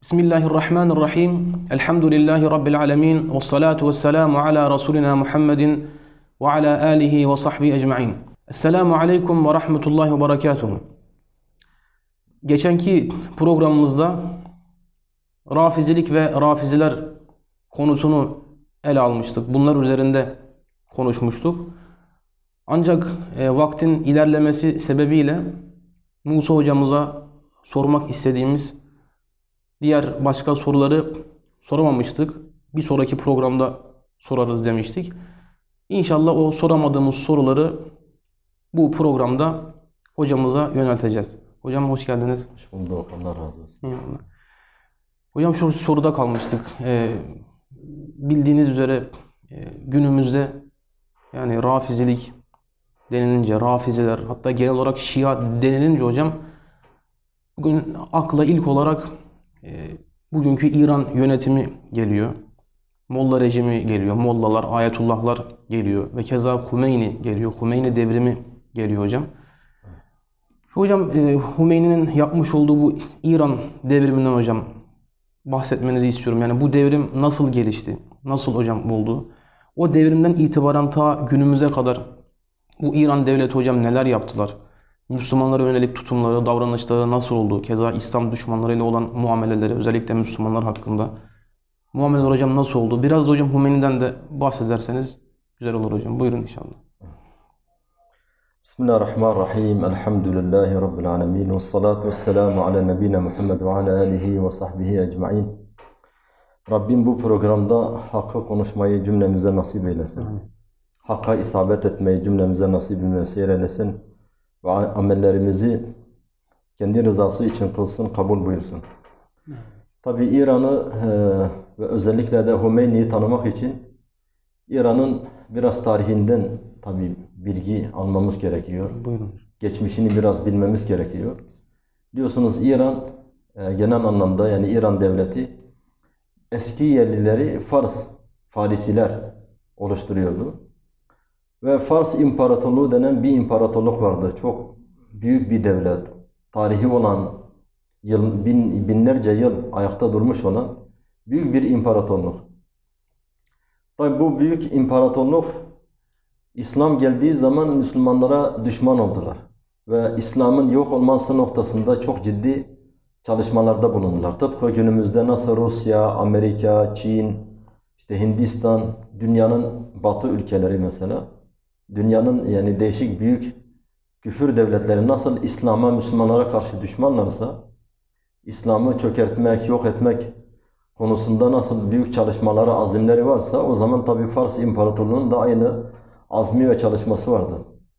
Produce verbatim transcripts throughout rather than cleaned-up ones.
Bismillahirrahmanirrahim. Elhamdülillahi Rabbil alemin. Ve salatu ve selamu ala Resulina Muhammedin ve ala alihi ve sahbihi ecma'in. Esselamu aleyküm ve rahmetullahi ve berekatuhu. Geçenki programımızda Rafizilik ve Rafiziler konusunu ele almıştık. Bunlar üzerinde konuşmuştuk. Ancak e, vaktin ilerlemesi sebebiyle Musa hocamıza sormak istediğimiz diğer başka soruları soramamıştık. Bir sonraki programda sorarız demiştik. İnşallah o soramadığımız soruları bu programda hocamıza yönelteceğiz. Hocam hoş geldiniz. Hoş bulduk. Allah razı olsun. Eyvallah. Hocam şu soruda kalmıştık. Ee, bildiğiniz üzere e, günümüzde yani Rafizilik denilince, Rafiziler hatta genel olarak Şia denilince hocam bugün akla ilk olarak e, bugünkü İran yönetimi geliyor. Molla rejimi geliyor. Mollalar, ayetullahlar geliyor. Ve keza Hümeyni geliyor. Hümeyni devrimi geliyor hocam. Şu hocam e, Hümeyni'nin yapmış olduğu bu İran devriminden hocam bahsetmenizi istiyorum. Yani bu devrim nasıl gelişti? Nasıl hocam oldu? O devrimden itibaren ta günümüze kadar bu İran devleti hocam neler yaptılar? Müslümanlara yönelik tutumları, davranışları nasıl oldu? Keza İslam düşmanlarıyla olan muameleleri, özellikle Müslümanlar hakkında muameleler hocam nasıl oldu? Biraz da hocam Hümeyni'den de bahsederseniz güzel olur hocam. Buyurun inşallah. Bismillahirrahmanirrahim. Elhamdülillahi Rabbil alemin. Ve salatu ve selamu ala nebine Muhammed ve ala alihi ve sahbihi ecma'in. Rabbim bu programda hakkı konuşmayı cümlemize nasip eylesin. Hakka isabet etmeyi cümlemize nasip müessir eylesin. Ve amellerimizi kendi rızası için kılsın, kabul buyursun. Tabi İran'ı e, ve özellikle de Hümeyni'yi tanımak için İran'ın biraz tarihinden tabi bilgi almamız gerekiyor. Buyurun. Geçmişini biraz bilmemiz gerekiyor. Biliyorsunuz İran e, genel anlamda yani İran devleti eski yerlileri Fars, Farisiler oluşturuyordu. Ve Fars İmparatorluğu denen bir imparatorluk vardı. Çok büyük bir devlet. Tarihi olan, yıl, bin, binlerce yıl ayakta durmuş olan büyük bir imparatorluk. Tabi bu büyük imparatorluk İslam geldiği zaman Müslümanlara düşman oldular. Ve İslam'ın yok olması noktasında çok ciddi çalışmalarda bulundular. Tıpkı günümüzde nasıl Rusya, Amerika, Çin, işte Hindistan, dünyanın batı ülkeleri mesela, dünyanın yani değişik büyük küfür devletleri nasıl İslam'a, Müslümanlara karşı düşmanlarsa, İslam'ı çökertmek, yok etmek konusunda nasıl büyük çalışmaları, azimleri varsa, o zaman tabi Fars İmparatorluğu'nun da aynı azmi ve çalışması vardı.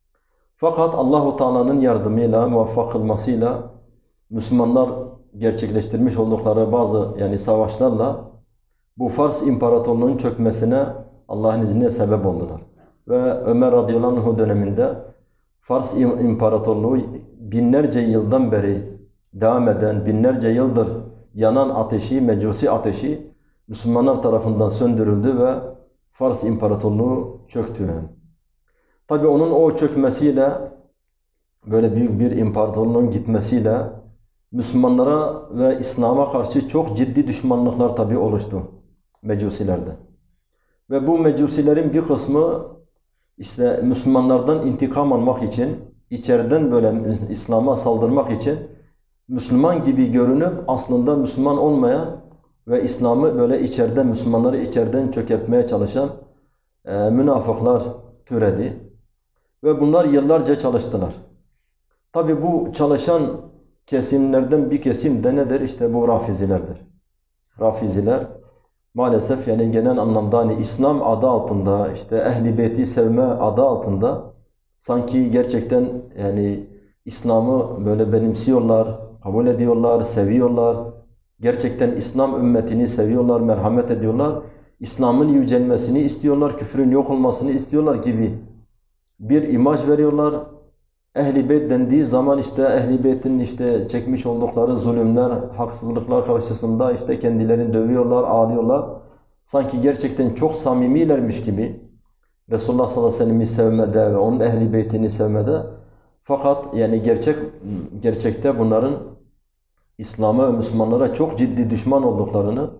Fakat Allah-u Teala'nın yardımıyla, muvaffak kılmasıyla Müslümanlar gerçekleştirmiş oldukları bazı yani savaşlarla bu Fars İmparatorluğu'nun çökmesine Allah'ın izniyle sebep oldular. Ve Ömer radıyallahu anh döneminde Fars İmparatorluğu binlerce yıldan beri devam eden, binlerce yıldır yanan ateşi, mecusi ateşi Müslümanlar tarafından söndürüldü ve Fars İmparatorluğu çöktü. Tabi onun o çökmesiyle, böyle büyük bir imparatorluğun gitmesiyle Müslümanlara ve İslam'a karşı çok ciddi düşmanlıklar tabi oluştu mecusilerde. Ve bu mecusilerin bir kısmı işte Müslümanlardan intikam almak için, içeriden böyle İslam'a saldırmak için Müslüman gibi görünüp aslında Müslüman olmayan ve İslam'ı böyle içeriden, Müslümanları içeriden çökertmeye çalışan e, münafıklar türedi. Ve bunlar yıllarca çalıştılar. Tabi bu çalışan kesimlerden bir kesim de nedir? İşte bu Rafizilerdir. Rafiziler maalesef yani genel anlamda hani İslam adı altında, işte Ehl-i Beyt'i sevme adı altında sanki gerçekten yani İslam'ı böyle benimsiyorlar, kabul ediyorlar, seviyorlar. Gerçekten İslam ümmetini seviyorlar, merhamet ediyorlar. İslam'ın yücelmesini istiyorlar, küfrün yok olmasını istiyorlar gibi bir imaj veriyorlar. Ehl-i Beyt dendiği zaman işte Ehl-i Beyt'in işte çekmiş oldukları zulümler, haksızlıklar karşısında işte kendilerini dövüyorlar, ağlıyorlar. Sanki gerçekten çok samimilermiş gibi Resulullah sallallahu aleyhi ve sellem'i sevmede ve onun Ehl-i Beyt'ini sevmede. Fakat yani gerçek gerçekte bunların İslam'a ve Müslümanlara çok ciddi düşman olduklarını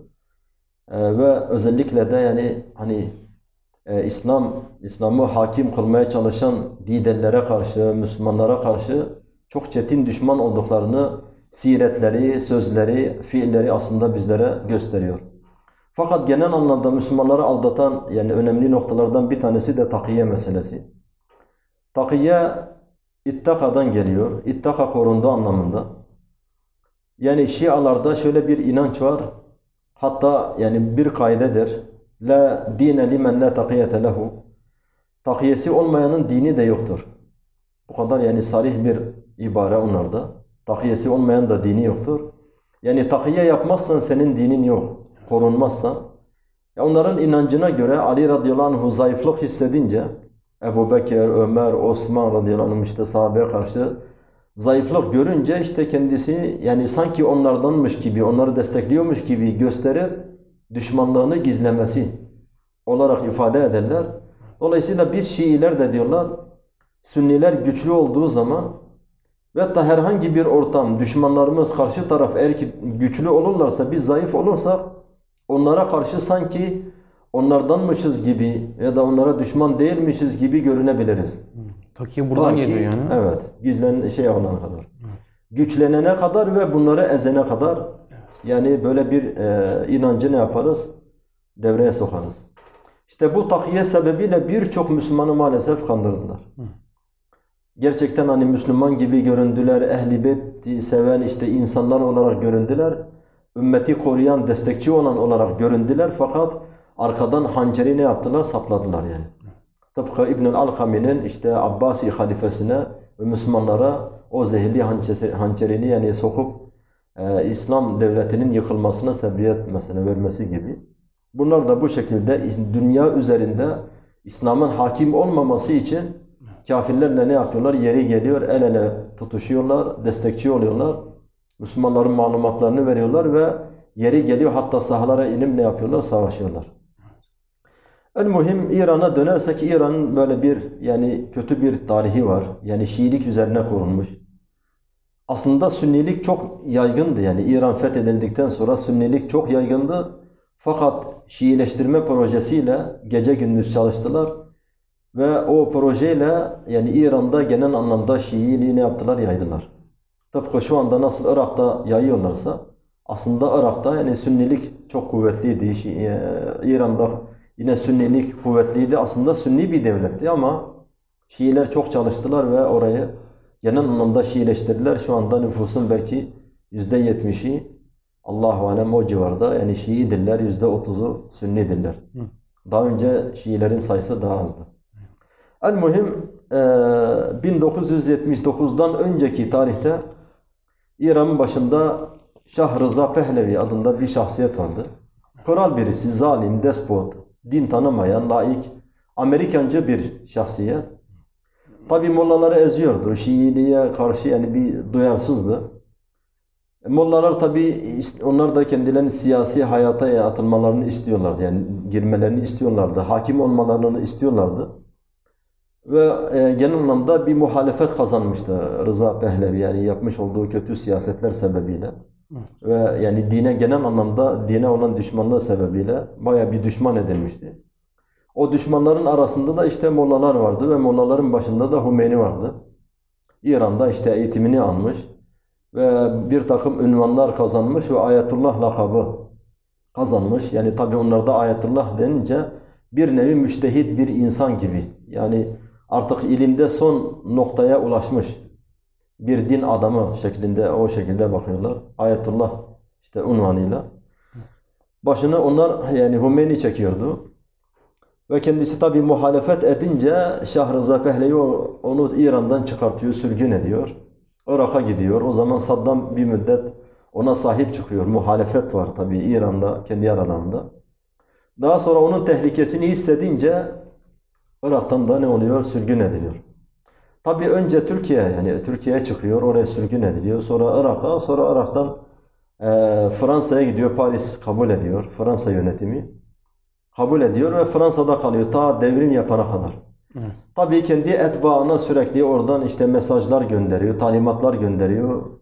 e, ve özellikle de yani hani e, İslam İslam'ı hakim kılmaya çalışan liderlere karşı, Müslümanlara karşı çok çetin düşman olduklarını siretleri, sözleri, fiilleri aslında bizlere gösteriyor. Fakat genel anlamda Müslümanları aldatan yani önemli noktalardan bir tanesi de takiye meselesi. Takiye ittakadan geliyor. İttaka korundu anlamında. Yani Şialarda şöyle bir inanç var. Hatta yani bir kaidedir. La dine limen la takiyete lehu. Takiyesi olmayanın dini de yoktur. Bu kadar yani sarih bir ibare onlarda. Takiyesi olmayan da dini yoktur. Yani takiye yapmazsan senin dinin yok. Korunmazsan. Ya onların inancına göre Ali radıyallahu anh zayıflık hissedince Ebu Bekir, Ömer, Osman radıyallahu anh işte sahabeye karşı zayıflık görünce işte kendisi yani sanki onlardanmış gibi, onları destekliyormuş gibi gösterip düşmanlığını gizlemesi olarak ifade ederler. Dolayısıyla biz Şiiler de diyorlar Sünniler güçlü olduğu zaman ve hatta herhangi bir ortam düşmanlarımız karşı taraf eğer ki güçlü olurlarsa biz zayıf olursak onlara karşı sanki onlardanmışız gibi ya da onlara düşman değilmişiz gibi görünebiliriz. Takiye buradan Ta ki, geliyor yani. Evet. Gizlen şey olana kadar. Evet. Güçlenene kadar ve bunları ezene kadar yani böyle bir e, inancı ne yaparız? Devreye sokarız. İşte bu takiye sebebiyle birçok Müslümanı maalesef kandırdılar. Hı. Gerçekten hani Müslüman gibi göründüler, Ehl-i Beyt'i seven işte insanlar olarak göründüler. Ümmeti koruyan, destekçi olan olarak göründüler fakat arkadan hançeri ne yaptılar? Sapladılar yani. Tıpkı İbnül Alkami'nin işte Abbasi halifesine ve Müslümanlara o zehirli hançerini yani sokup e, İslam devletinin yıkılmasına sebebiyet mesela vermesi gibi. Bunlar da bu şekilde dünya üzerinde İslam'ın hakim olmaması için kafirlerle ne yapıyorlar? Yeri geliyor, el ele tutuşuyorlar, destekçi oluyorlar. Müslümanların malumatlarını veriyorlar ve yeri geliyor hatta sahalara inip ne yapıyorlar? Savaşıyorlar. En mühim İran'a dönersek İran'ın böyle bir yani kötü bir tarihi var. Yani Şiilik üzerine kurulmuş. Aslında Sünnilik çok yaygındı. Yani İran fethedildikten sonra Sünnilik çok yaygındı. Fakat Şiileştirme projesiyle gece gündüz çalıştılar. Ve o projeyle yani İran'da genel anlamda Şiiliği ne yaptılar? Yaydılar. Tıpkı şu anda nasıl Irak'ta yayıyorlarsa aslında Irak'ta yani Sünnilik çok kuvvetliydi. İran'da yine Sünnilik kuvvetliydi. Aslında Sünni bir devletti ama Şiiler çok çalıştılar ve orayı genel anlamda Şiileştirdiler. Şu anda nüfusun belki yüzde yetmişi Allahu alem o civarda yani Şiidirler, yüzde otuzu Sünnidirler. Daha önce Şiilerin sayısı daha azdı. En mühim bin dokuz yüz yetmiş dokuzdan önceki tarihte İran'ın başında Şah Rıza Pehlevi adında bir şahsiyet vardı. Kral birisi, zalim, despot, din tanımayan, laik, Amerikancı bir şahsiyet. Tabi mollaları eziyordu. Şiiliğe karşı yani bir duyarsızdı. Mollalar tabi onlar da kendilerinin siyasi hayata atılmalarını istiyorlardı. Yani girmelerini istiyorlardı. Hakim olmalarını istiyorlardı. Ve e, genel anlamda bir muhalefet kazanmıştı Rıza Pehlevi yani yapmış olduğu kötü siyasetler sebebiyle. Ve yani dine genel anlamda dine olan düşmanlığı sebebiyle bayağı bir düşman edilmişti. O düşmanların arasında da işte mollalar vardı ve mollaların başında da Hümeyni vardı. İran'da işte eğitimini almış ve bir takım ünvanlar kazanmış ve Ayetullah lakabı kazanmış. Yani tabi onlarda Ayetullah denince bir nevi müçtehit bir insan gibi. Yani artık ilimde son noktaya ulaşmış bir din adamı şeklinde o şekilde bakıyorlar. Ayetullah işte unvanıyla. Başını onlar yani Hümeyni çekiyordu. Ve kendisi tabi muhalefet edince Şah Rıza Pehlevi onu İran'dan çıkartıyor, sürgün ediyor. Irak'a gidiyor. O zaman Saddam bir müddet ona sahip çıkıyor. Muhalefet var tabi İran'da kendi aralarında. Daha sonra onun tehlikesini hissedince Irak'tan da ne oluyor? Sürgün ediliyor. Tabi önce Türkiye yani Türkiye'ye çıkıyor, oraya sürgün ediliyor. Sonra Irak'a, sonra Irak'tan e, Fransa'ya gidiyor, Paris kabul ediyor. Fransa yönetimi kabul ediyor ve Fransa'da kalıyor ta devrim yapana kadar. Evet. Tabii kendi etbaına sürekli oradan işte mesajlar gönderiyor, talimatlar gönderiyor.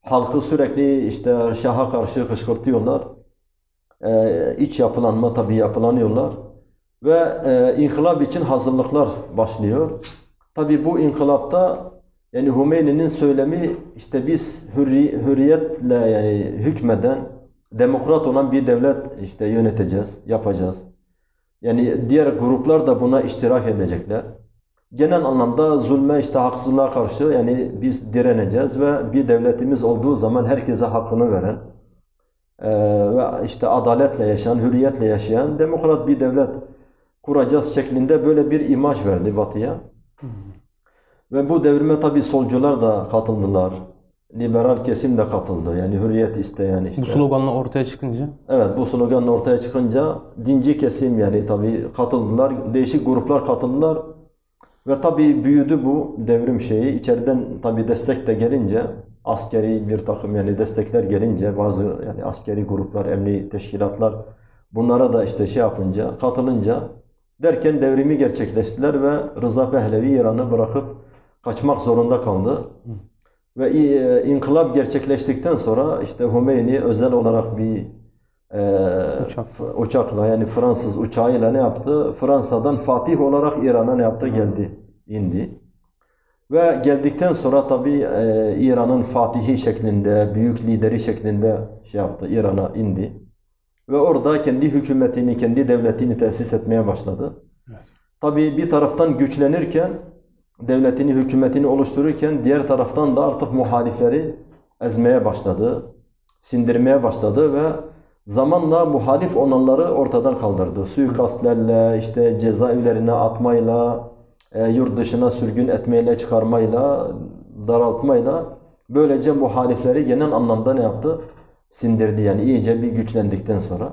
Halkı sürekli işte Şah'a karşı kışkırtıyorlar. Ee, iç yapılanma tabii yapılanıyorlar. Ve e, inkılap için hazırlıklar başlıyor. Tabii bu inkılapta yani Hümeyni'nin söylemi işte biz hürri, hürriyetle yani hükmeden, demokrat olan bir devlet işte yöneteceğiz, yapacağız. Yani diğer gruplar da buna iştirak edecekler. Genel anlamda zulme işte haksızlığa karşı yani biz direneceğiz ve bir devletimiz olduğu zaman herkese hakkını veren e, ve işte adaletle yaşayan, hürriyetle yaşayan demokrat bir devlet kuracağız şeklinde böyle bir imaj verdi Batı'ya. Ve bu devrime tabii solcular da katıldılar. Liberal kesim de katıldı. Yani hürriyet isteyen işte. Bu sloganla ortaya çıkınca. Evet, bu slogan ortaya çıkınca dinci kesim yani tabii katıldılar. Değişik gruplar katıldılar. Ve tabii büyüdü bu devrim şeyi. İçeriden tabii destek de gelince, askeri bir takım yani destekler gelince bazı yani askeri gruplar, emni teşkilatlar bunlara da işte şey yapınca, katılınca derken devrimi gerçekleştiler ve Rıza Pehlevi İran'ı bırakıp kaçmak zorunda kaldı. Ve inkılap gerçekleştikten sonra işte Hümeyni özel olarak bir e, Uçak. uçakla yani Fransız uçağıyla ne yaptı? Fransa'dan Fatih olarak İran'a ne yaptı? Geldi, indi. Ve geldikten sonra tabii e, İran'ın Fatihi şeklinde, büyük lideri şeklinde şey yaptı, İran'a indi. Ve orada kendi hükümetini, kendi devletini tesis etmeye başladı. Evet. Tabii bir taraftan güçlenirken, devletini, hükümetini oluştururken diğer taraftan da artık muhalifleri ezmeye başladı, sindirmeye başladı ve zamanla muhalif olanları ortadan kaldırdı. Suikastlerle, işte cezaevlerine atmayla, e, yurt dışına sürgün etmeyle, çıkarmayla, daraltmayla böylece muhalifleri genel anlamda ne yaptı? Sindirdi yani iyice bir güçlendikten sonra.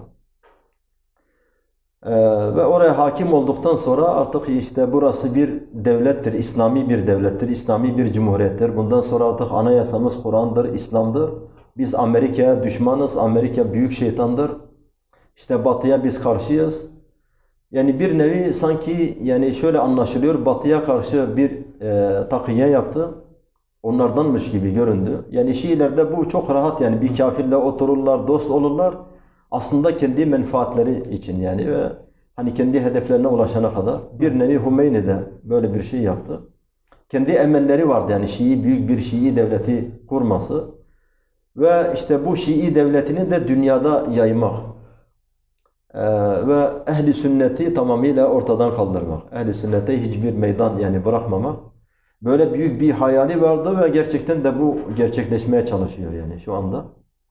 Ee, ve oraya hakim olduktan sonra artık işte burası bir devlettir, İslami bir devlettir, İslami bir cumhuriyettir. Bundan sonra artık anayasamız Kur'an'dır, İslam'dır. Biz Amerika'ya düşmanız, Amerika büyük şeytandır. İşte Batı'ya biz karşıyız. Yani bir nevi sanki yani şöyle anlaşılıyor, Batı'ya karşı bir e, takiye yaptı. Onlardanmış gibi göründü. Yani Şiilerde bu çok rahat yani bir kafirle otururlar, dost olurlar. Aslında kendi menfaatleri için yani ve hani kendi hedeflerine ulaşana kadar bir nevi Hümeyni de böyle bir şey yaptı. Kendi emelleri vardı yani Şii büyük bir Şii devleti kurması ve işte bu Şii devletini de dünyada yaymak ee, ve ehli sünneti tamamıyla ortadan kaldırmak. Ehli sünnete hiçbir meydan yani bırakmamak. Böyle büyük bir hayali vardı ve gerçekten de bu gerçekleşmeye çalışıyor yani şu anda.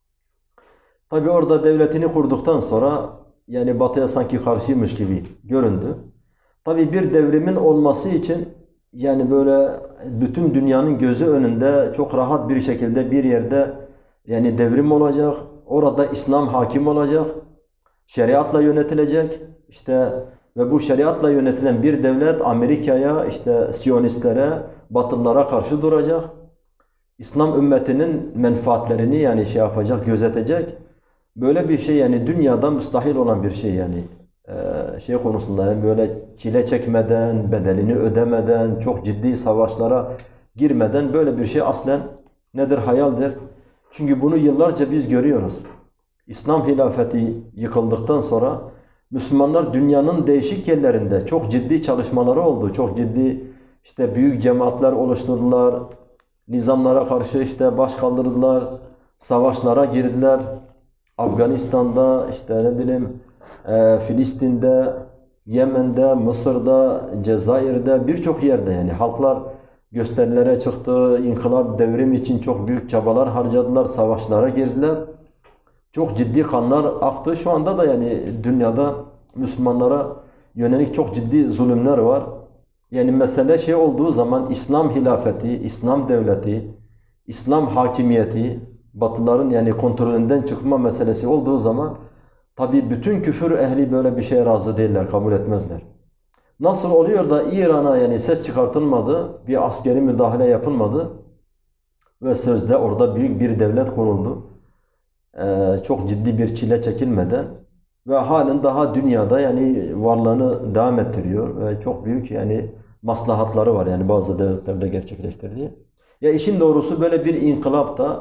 Tabi orada devletini kurduktan sonra yani Batı'ya sanki karşıymış gibi göründü. Tabi bir devrimin olması için yani böyle bütün dünyanın gözü önünde çok rahat bir şekilde bir yerde yani devrim olacak. Orada İslam hakim olacak. Şeriatla yönetilecek. İşte ve bu şeriatla yönetilen bir devlet Amerika'ya, işte Siyonistlere, Batılılara karşı duracak. İslam ümmetinin menfaatlerini yani şey yapacak, gözetecek. Böyle bir şey yani dünyada müstahil olan bir şey yani ee, şey konusunda yani böyle çile çekmeden, bedelini ödemeden, çok ciddi savaşlara girmeden böyle bir şey aslen nedir? Hayaldir. Çünkü bunu yıllarca biz görüyoruz. İslam hilafeti yıkıldıktan sonra Müslümanlar dünyanın değişik yerlerinde çok ciddi çalışmaları oldu. Çok ciddi işte büyük cemaatler oluşturdular. Nizamlara karşı işte baş kaldırdılar. Savaşlara girdiler. Afganistan'da, işte ne bileyim e, Filistin'de, Yemen'de, Mısır'da, Cezayir'de birçok yerde yani halklar gösterilere çıktı. İnkılap, devrim için çok büyük çabalar harcadılar. Savaşlara girdiler. Çok ciddi kanlar aktı. Şu anda da yani dünyada Müslümanlara yönelik çok ciddi zulümler var. Yani mesele şey olduğu zaman İslam hilafeti, İslam devleti, İslam hakimiyeti, Batılıların yani kontrolünden çıkma meselesi olduğu zaman tabi bütün küfür ehli böyle bir şeye razı değiller, kabul etmezler. Nasıl oluyor da İran'a yani ses çıkartılmadı, bir askeri müdahale yapılmadı ve sözde orada büyük bir devlet kuruldu. Ee, çok ciddi bir çile çekilmeden ve halen daha dünyada yani varlığını devam ettiriyor ve çok büyük yani maslahatları var yani bazı devletlerde gerçekleştirdiği. Ya işin doğrusu böyle bir inkılap da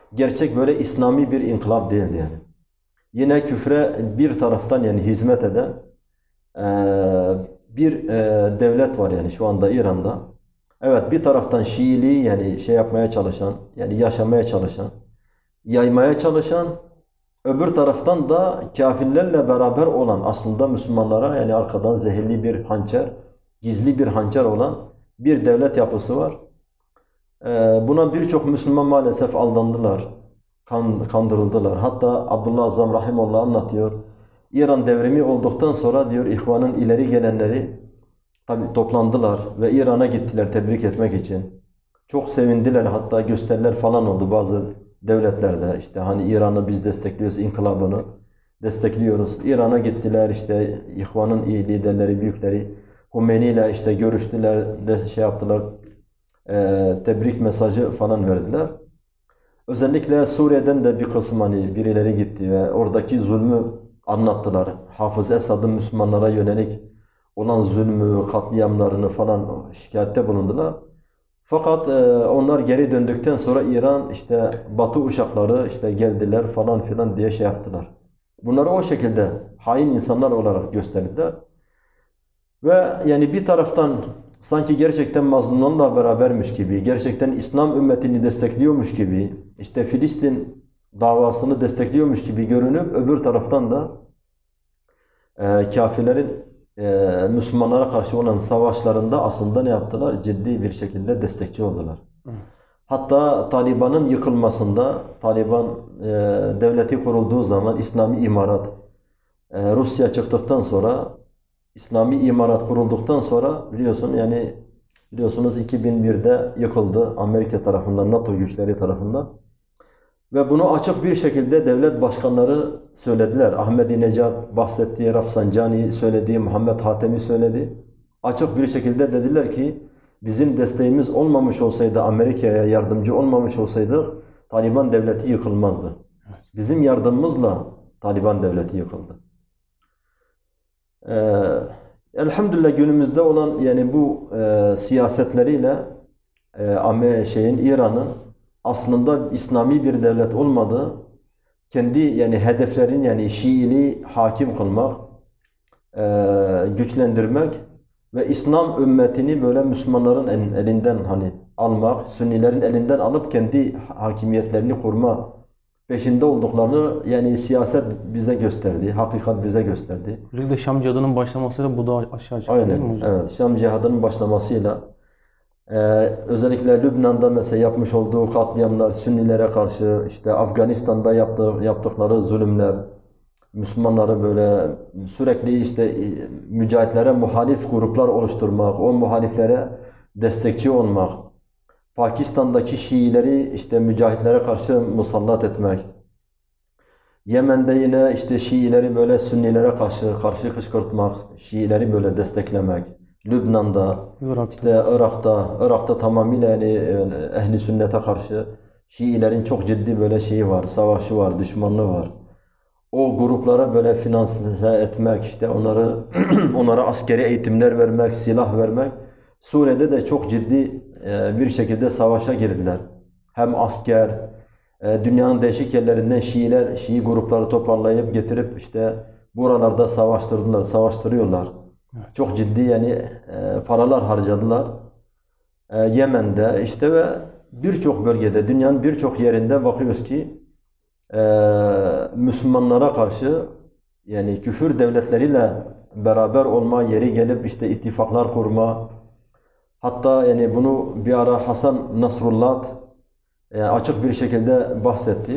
gerçek böyle İslami bir inkılap değildi yani. Yine küfre bir taraftan yani hizmet eden eee, bir eee, devlet var yani şu anda İran'da. Evet, bir taraftan Şiiliği yani şey yapmaya çalışan, yani yaşamaya çalışan, yaymaya çalışan, öbür taraftan da kafirlerle beraber olan aslında Müslümanlara yani arkadan zehirli bir hançer, gizli bir hançer olan bir devlet yapısı var. Ee, buna birçok Müslüman maalesef aldandılar, kan, kandırıldılar. Hatta Abdullah Azzam Rahimullah anlatıyor. İran devrimi olduktan sonra diyor İhvan'ın ileri gelenleri tabii toplandılar ve İran'a gittiler tebrik etmek için. Çok sevindiler, hatta gösteriler falan oldu bazı devletlerde. İşte hani İran'ı biz destekliyoruz, inkılabını destekliyoruz. İran'a gittiler, işte İhvan'ın iyi liderleri, büyükleri Hümeyni ile işte görüştüler, de şey yaptılar, eee, tebrik mesajı falan verdiler. Özellikle Suriye'den de bir kısım hani birileri gitti ve oradaki zulmü anlattılar. Hafız Esad'ın Müslümanlara yönelik olan zulmü, katliamlarını falan şikayette bulundular. Fakat e, onlar geri döndükten sonra İran işte Batı uşakları işte geldiler falan filan diye şey yaptılar. Bunları o şekilde hain insanlar olarak gösterdiler. Ve yani bir taraftan sanki gerçekten mazlumlarla berabermiş gibi, gerçekten İslam ümmetini destekliyormuş gibi, işte Filistin davasını destekliyormuş gibi görünüp öbür taraftan da e, kafirlerin e, Müslümanlara karşı olan savaşlarında aslında ne yaptılar? Ciddi bir şekilde destekçi oldular. Hatta Taliban'ın yıkılmasında, Taliban e, devleti kurulduğu zaman İslami İmarat, e, Rusya çıktıktan sonra, İslami İmarat kurulduktan sonra biliyorsun yani biliyorsunuz iki bin birde yıkıldı Amerika tarafından, NATO güçleri tarafından. Ve bunu açık bir şekilde devlet başkanları söylediler. Ahmedinecad bahsettiği, Rafsanjani söylediği, Muhammed Hatemi söyledi. Açık bir şekilde dediler ki bizim desteğimiz olmamış olsaydı, Amerika'ya yardımcı olmamış olsaydık Taliban devleti yıkılmazdı. Bizim yardımımızla Taliban devleti yıkıldı. Ee, elhamdülillah günümüzde olan yani bu e, siyasetleriyle e, şeyin İran'ın aslında İslami bir devlet olmadığı, kendi yani hedeflerin yani Şiiliği hakim kılmak, e, güçlendirmek ve İslam ümmetini böyle Müslümanların elinden hani almak, Sünnilerin elinden alıp kendi hakimiyetlerini kurma peşinde olduklarını yani siyaset bize gösterdi, hakikat bize gösterdi. Özellikle Şam cihadının başlamasıyla bu da aşağı çıktı değil mi Aynen, hocam? evet. Şam cihadının başlamasıyla Ee, özellikle Lübnan'da mesela yapmış olduğu katliamlar, Sünnilere karşı, işte Afganistan'da yaptığı, yaptıkları zulümler, Müslümanları böyle sürekli işte e, mücahitlere muhalif gruplar oluşturmak, o muhaliflere destekçi olmak, Pakistan'daki Şiileri işte mücahitlere karşı musallat etmek, Yemen'de yine işte Şiileri böyle Sünnilere karşı karşı kışkırtmak, Şiileri böyle desteklemek, Lübnan'da, Irak'ta. işte Irak'ta, Irak'ta tamamıyla yani e, ehli sünnete karşı Şiilerin çok ciddi böyle şeyi var, savaşı var, düşmanlığı var. O gruplara böyle finanse etmek, işte onları onlara askeri eğitimler vermek, silah vermek. Suriye'de de çok ciddi e, bir şekilde savaşa girdiler. Hem asker, e, dünyanın değişik yerlerinden Şiiler, Şii grupları toparlayıp getirip işte buralarda savaştırdılar, savaştırıyorlar. Çok ciddi yani e, paralar harcadılar. E, Yemen'de işte ve birçok bölgede, dünyanın birçok yerinde bakıyoruz ki e, Müslümanlara karşı yani küfür devletleriyle beraber olma, yeri gelip işte ittifaklar kurma. Hatta yani bunu bir ara Hasan Nasrullah e, açık bir şekilde bahsetti.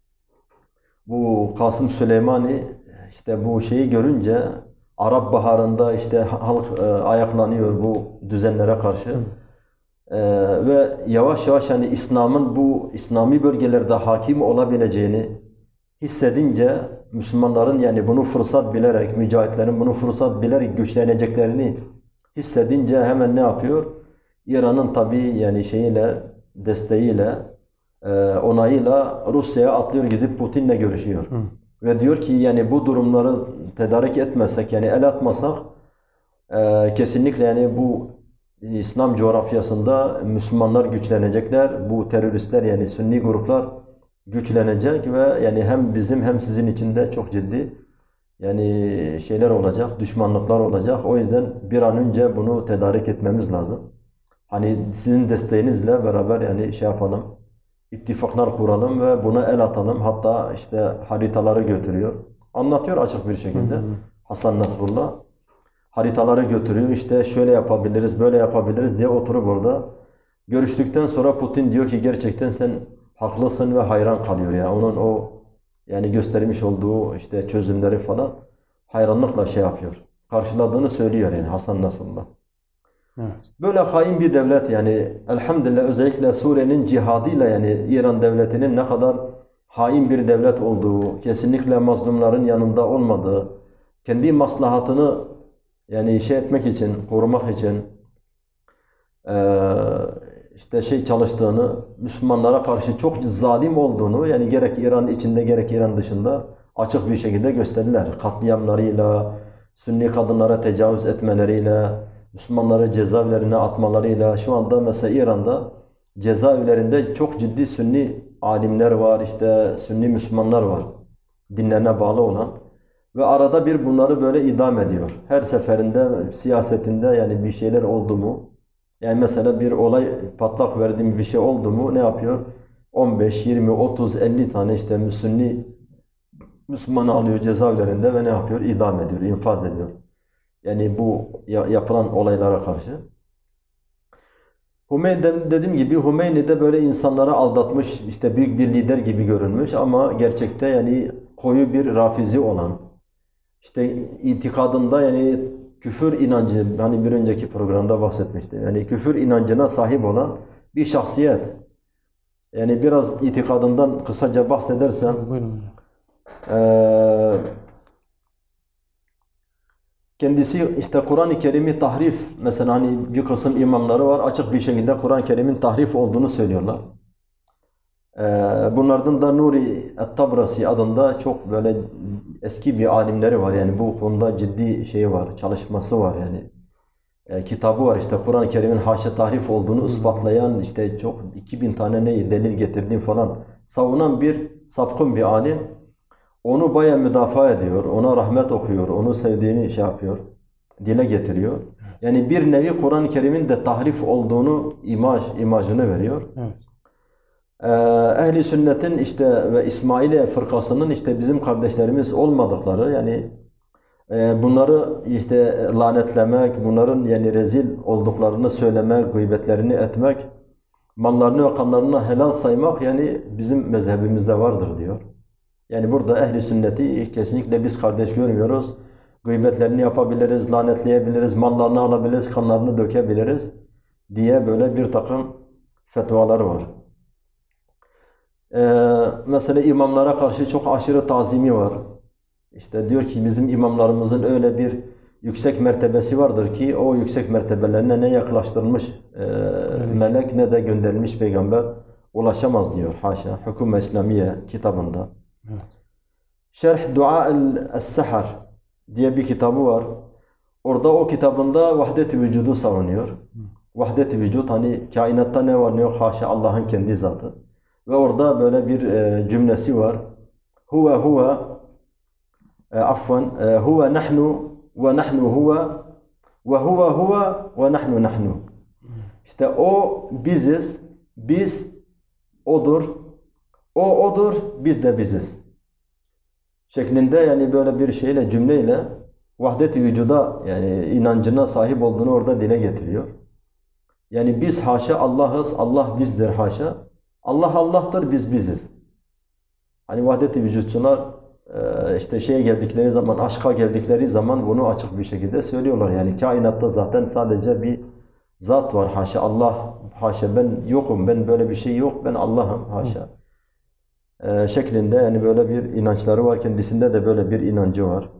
Bu Kasım Süleymani işte bu şeyi görünce Arap Baharı'nda işte halk e, ayaklanıyor bu düzenlere karşı. E, ve yavaş yavaş hani İslam'ın bu İslami bölgelerde hakim olabileceğini hissedince Müslümanların yani bunu fırsat bilerek, mücahitlerin bunu fırsat bilerek güçleneceklerini hissedince hemen ne yapıyor? İran'ın tabii yani şeyiyle, desteğiyle, e, onayıyla Rusya'ya atlıyor, gidip Putin'le görüşüyor. Hı. Ve diyor ki yani bu durumları tedarik etmezsek yani el atmasak e, kesinlikle yani bu İslam coğrafyasında Müslümanlar güçlenecekler. Bu teröristler yani Sünni gruplar güçlenecek ve yani hem bizim hem sizin için de çok ciddi yani şeyler olacak, düşmanlıklar olacak. O yüzden bir an önce bunu tedarik etmemiz lazım. Hani sizin desteğinizle beraber yani şey yapalım, ittifaklar kuralım ve buna el atalım. Hatta işte haritaları götürüyor. Anlatıyor açık bir şekilde Hı hı. Hasan Nasrullah. Haritaları götürüyor. İşte şöyle yapabiliriz, böyle yapabiliriz diye oturup orada. Görüştükten sonra Putin diyor ki gerçekten sen haklısın ve hayran kalıyor ya. Onun o yani göstermiş olduğu işte çözümleri falan hayranlıkla şey yapıyor. Karşıladığını söylüyor yani Hasan Nasrullah. Evet. Böyle hain bir devlet yani elhamdülillah özellikle Suriye'nin cihadıyla yani İran devletinin ne kadar hain bir devlet olduğu, kesinlikle mazlumların yanında olmadığı, kendi maslahatını yani şey etmek için, korumak için eee, işte şey çalıştığını, Müslümanlara karşı çok zalim olduğunu yani gerek İran içinde gerek İran dışında açık bir şekilde gösterdiler. Katliamlarıyla, Sünni kadınlara tecavüz etmeleriyle, Müslümanları cezaevlerine atmalarıyla şu anda mesela İran'da cezaevlerinde çok ciddi Sünni alimler var, işte Sünni Müslümanlar var. Dinlerine bağlı olan ve arada bir bunları böyle idam ediyor. Her seferinde siyasetinde yani bir şeyler oldu mu yani mesela bir olay patlak verdiğim bir şey oldu mu ne yapıyor? on beş, yirmi, otuz, elli tane işte Sünni Müslümanı alıyor cezaevlerinde ve ne yapıyor? İdam ediyor, infaz ediyor. Yani bu ya- yapılan olaylara karşı. Hümeyni de- dediğim gibi Hümeyni de böyle insanları aldatmış, işte büyük bir lider gibi görünmüş ama gerçekte yani koyu bir Rafizi olan, işte itikadında yani küfür inancı, hani bir önceki programda bahsetmiştim. Yani küfür inancına sahip olan bir şahsiyet. Yani biraz itikadından kısaca bahsedersem, Buyurun hocam. eee kendisi işte Kur'an-ı Kerim'i tahrif, mesela hani bir kısım imamları var açık bir şekilde Kur'an-ı Kerim'in tahrif olduğunu söylüyorlar. Ee, bunlardan da Nuri Et-Tabrasi adında çok böyle eski bir alimleri var yani bu konuda ciddi şey var, çalışması var yani. Ee, kitabı var işte Kur'an-ı Kerim'in haşa tahrif olduğunu ispatlayan işte çok iki bin tane ne delil getirdiğim falan savunan bir sapkın bir alim. Onu bayağı müdafaa ediyor, ona rahmet okuyor, onu sevdiğini şey yapıyor, dile getiriyor. Yani bir nevi Kur'an-ı Kerim'in de tahrif olduğunu imaj, imajını veriyor. Evet. Ee, Ehli sünnetin işte ve İsmailiye fırkasının işte bizim kardeşlerimiz olmadıkları yani e, bunları işte lanetlemek, bunların yani rezil olduklarını söylemek, gıybetlerini etmek, mallarını ve kanlarını helal saymak yani bizim mezhebimizde vardır diyor. Yani burada ehli sünneti kesinlikle biz kardeş görmüyoruz. Gıybetlerini yapabiliriz, lanetleyebiliriz, mallarını alabiliriz, kanlarını dökebiliriz diye böyle bir takım fetvalar var. Ee, mesela imamlara karşı çok aşırı tazimi var. İşte diyor ki bizim imamlarımızın öyle bir yüksek mertebesi vardır ki o yüksek mertebelerine ne yaklaştırılmış e, melek ne de gönderilmiş peygamber ulaşamaz diyor haşa. Hüküm-i İslamiye kitabında. Evet. Şerh Du'a-el-Sehar diye bir kitabı var. Orada o kitabında vahdet-i vücudu savunuyor. Vahdet-i vücut hani kainatta ne var ne yok haşa Allah'ın kendi zatı. Ve orada böyle bir e, cümlesi var. Huve huve e, afwan e, huve nahnu ve nahnu huve ve huve huve ve nahnu nahnu. İşte o biziz, biz odur, o odur, biz de biziz. Şeklinde yani böyle bir şeyle cümleyle vahdet-i vücuda yani inancına sahip olduğunu orada dile getiriyor. Yani biz haşa Allah'ız, Allah bizdir haşa. Allah Allah'tır, biz biziz. Hani vahdet-i vücutçular e, işte şeye geldikleri zaman, aşka geldikleri zaman bunu açık bir şekilde söylüyorlar. Yani kainatta zaten sadece bir zat var haşa. Allah haşa ben yokum, ben böyle bir şey yok, ben Allah'ım haşa. E, şeklinde yani böyle bir inançları var. Kendisinde de böyle bir inancı var.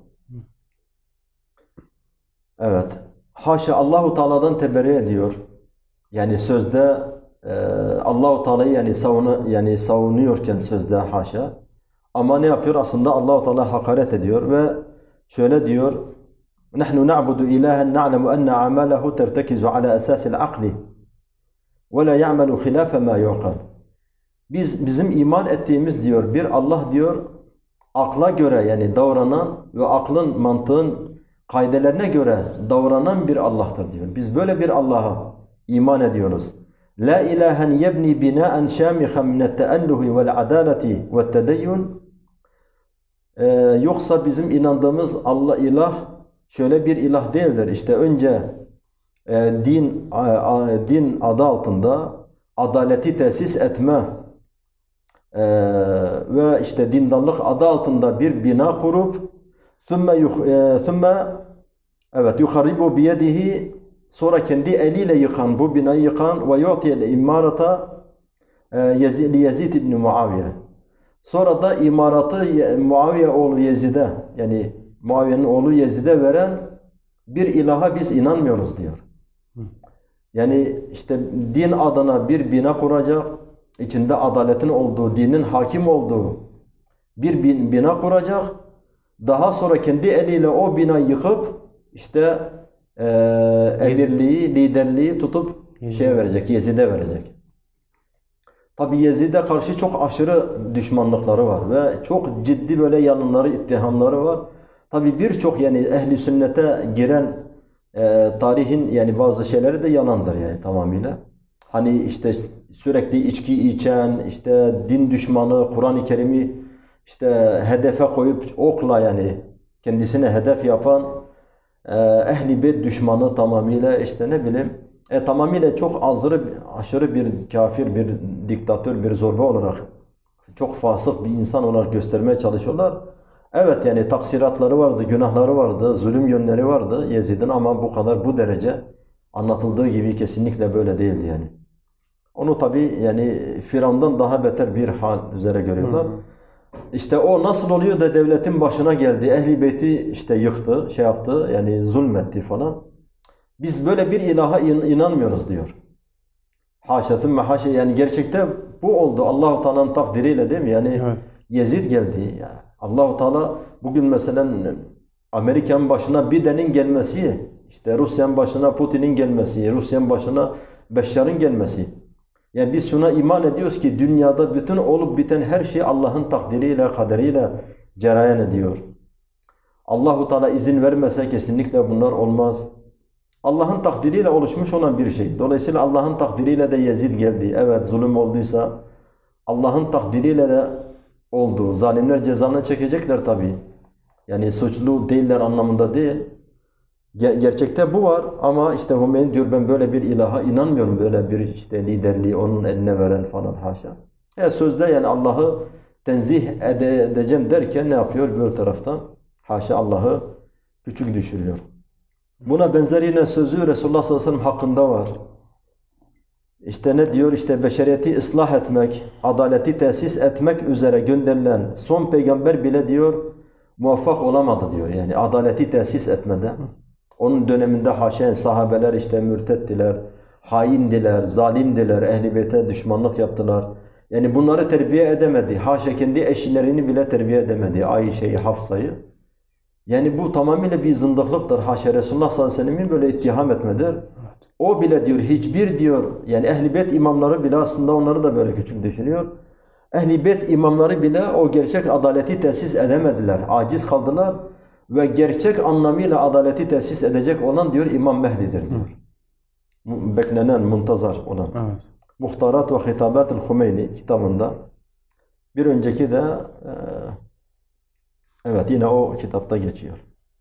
Evet. Haşa Allahu Teala'dan teberri ediyor. Yani sözde e, Allahu Teala'yı yani savunu yani savunuyorken sözde haşa. Ama ne yapıyor? Aslında Allahu Teala hakaret ediyor ve şöyle diyor: "Nahnu na'budu ilahen na'lemu enne a'malahu tertekizu ala esasil akli ve la ya'malu khilafe ma yuqal." Biz bizim iman ettiğimiz diyor bir Allah diyor akla göre yani davranan ve aklın mantığın kaidelerine göre davranan bir Allah'tır diyor. Biz böyle bir Allah'a iman ediyoruz. La ilahen yebni binaen şamihan minet tealluhi vel adaleti ve tedeyyün. Ee, yoksa bizim inandığımız Allah ilah şöyle bir ilah değildir. İşte önce e, din a, a, din adı altında adaleti tesis etme e, ve işte dindarlık adı altında bir bina kurup ثُمَّ يُخ- ثُمَّ evet yuharibu biyedihi sonra kendi eliyle yıkan bu binayı yıkan ve yu'tiyel imarata Yezid Yezid ibn Muaviye. Sonra da imaratı Muaviye oğlu Yezid'e yani Muaviye'nin oğlu Yezid'e veren bir ilaha biz inanmıyoruz diyor. Yani işte din adına bir bina kuracak, içinde adaletin olduğu, dinin hakim olduğu bir bina kuracak. Daha sonra kendi eliyle o binayı yıkıp işte e, emirliği, liderliği tutup şeye verecek, Yezid'e verecek. Tabi Yezid'e karşı çok aşırı düşmanlıkları var ve çok ciddi böyle yanılları, ittihamları var. Tabi birçok yani ehli sünnete giren e, tarihin yani bazı şeyleri de yalandır yani tamamıyla. Hani işte sürekli içki içen, işte din düşmanı, Kur'an-ı Kerim'i işte hedefe koyup okla yani kendisine hedef yapan e, ehli beyt düşmanı tamamıyla işte ne bileyim e, tamamıyla çok azırı, aşırı bir kafir, bir diktatör, bir zorba olarak çok fasık bir insan olarak göstermeye çalışıyorlar. Evet yani taksiratları vardı, günahları vardı, zulüm yönleri vardı Yezid'in ama bu kadar bu derece anlatıldığı gibi kesinlikle böyle değildi yani. Onu tabi yani Firavun'dan daha beter bir hal üzere görüyorlar. Hı hı. İşte o nasıl oluyor da devletin başına geldi, Ehl-i Beyt'i işte yıktı, şey yaptı yani zulmetti falan. Biz böyle bir ilaha in inanmıyoruz diyor. Haşa ve haşa yani gerçekte bu oldu Allahu Teala'nın takdiriyle değil mi? Yani evet. Yezid geldi. Yani Allahu Teala bugün mesela Amerika'nın başına Biden'in gelmesi, işte Rusya'nın başına Putin'in gelmesi, Rusya'nın başına Beşşar'ın gelmesi. Yani biz şuna iman ediyoruz ki dünyada bütün olup biten her şey Allah'ın takdiriyle, kaderiyle cereyan ediyor. Allahu Teala izin vermese kesinlikle bunlar olmaz. Allah'ın takdiriyle oluşmuş olan bir şey. Dolayısıyla Allah'ın takdiriyle de Yezid geldi. Evet zulüm olduysa Allah'ın takdiriyle de oldu. Zalimler cezanı çekecekler tabii. Yani suçlu değiller anlamında değil. Ger gerçekte bu var ama işte Hümeyni diyor ben böyle bir ilaha inanmıyorum. Böyle bir işte liderliği onun eline veren falan haşa. E sözde yani Allah'ı tenzih ede edeceğim derken ne yapıyor bir taraftan? Haşa Allah'ı küçük düşürüyor. Buna benzer yine sözü Resulullah sallallahu aleyhi ve sellem hakkında var. İşte ne diyor? İşte beşeriyeti ıslah etmek, adaleti tesis etmek üzere gönderilen son peygamber bile diyor muvaffak olamadı diyor. Yani adaleti tesis etmede. Onun döneminde haşen sahabeler işte mürtettiler, haindiler, zalimdiler, Ehl-i Beyt'e düşmanlık yaptılar. Yani bunları terbiye edemedi. Haşa kendi eşlerini bile terbiye edemedi. Ayşe'yi, Hafsa'yı. Yani bu tamamıyla bir zındıklıktır. Haşa Resulullah sallallahu aleyhi ve sellem'i böyle ittiham etmedir. O bile diyor hiçbir diyor yani Ehl-i Beyt imamları bile aslında onları da böyle küçük düşünüyor. Ehl-i Beyt imamları bile o gerçek adaleti tesis edemediler. Aciz kaldılar ve gerçek anlamıyla adaleti tesis edecek olan diyor İmam Mehdi'dir diyor. Hı. Beklenen, muntazar olan. Evet. Muhtarat ve Hitabat-ül Hümeyni kitabında. Bir önceki de e, evet yine o kitapta geçiyor.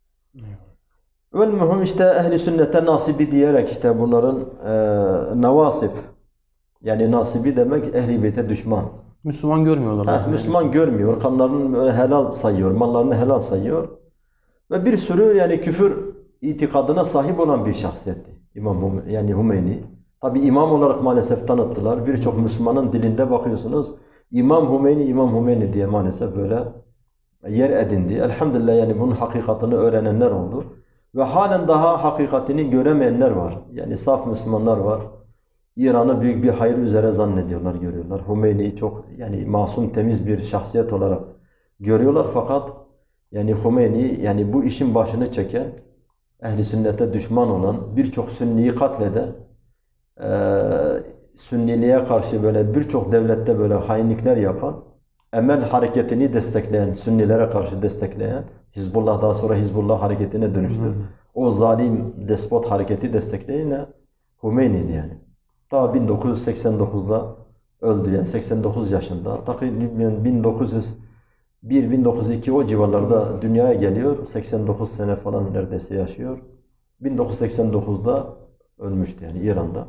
Vel mühim işte ehli sünnete nasibi diyerek işte bunların e, nevasip yani nasibi demek Ehl-i Beyt'e düşman. Müslüman görmüyorlar. Ha, Müslüman yani. Görmüyor. Kanlarını helal sayıyor. Mallarını helal sayıyor. Ve bir sürü yani küfür itikadına sahip olan bir şahsiyetti. İmam yani Hümeyni. Tabi imam olarak maalesef tanıttılar. Birçok Müslümanın dilinde bakıyorsunuz. İmam Hümeyni, İmam Hümeyni diye maalesef böyle yer edindi. Elhamdülillah yani bunun hakikatini öğrenenler oldu. Ve halen daha hakikatini göremeyenler var. Yani saf Müslümanlar var. İran'ı büyük bir hayır üzere zannediyorlar, görüyorlar. Hümeyni'yi çok yani masum, temiz bir şahsiyet olarak görüyorlar fakat yani Hümeyni yani bu işin başını çeken, ehli sünnete düşman olan, birçok sünniyi katleden, e, Sünniliğe karşı böyle birçok devlette böyle hainlikler yapan, Emel hareketini destekleyen, Sünnilere karşı destekleyen, Hizbullah daha sonra Hizbullah hareketine dönüştü. Hı hı. O zalim despot hareketi destekleyen de Hümeyni'ydi yani. Daha bin dokuz yüz seksen dokuzda öldü yani seksen dokuz yaşında. Takriben bin dokuz yüz bir bin dokuz yüz iki o civarlarda dünyaya geliyor. seksen dokuz sene falan neredeyse yaşıyor. bin dokuz yüz seksen dokuzda ölmüştü yani İran'da.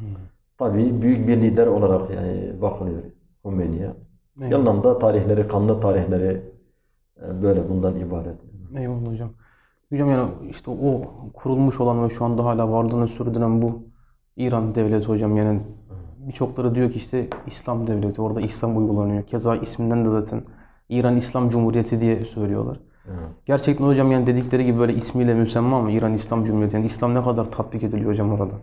Tabii büyük bir lider olarak yani bakılıyor Hümeyni'ye. Yanında tarihleri, kanlı tarihleri böyle bundan ibaret. Eyvallah hocam. Hocam yani işte o kurulmuş olan ve şu anda hala varlığını sürdüren bu İran devleti hocam yani birçokları diyor ki işte İslam devleti, orada İslam uygulanıyor. Keza isminden de zaten İran İslam Cumhuriyeti diye söylüyorlar. Evet. Gerçekten hocam yani dedikleri gibi böyle ismiyle müsemma mı İran İslam Cumhuriyeti? Yani İslam ne kadar tatbik ediliyor hocam orada?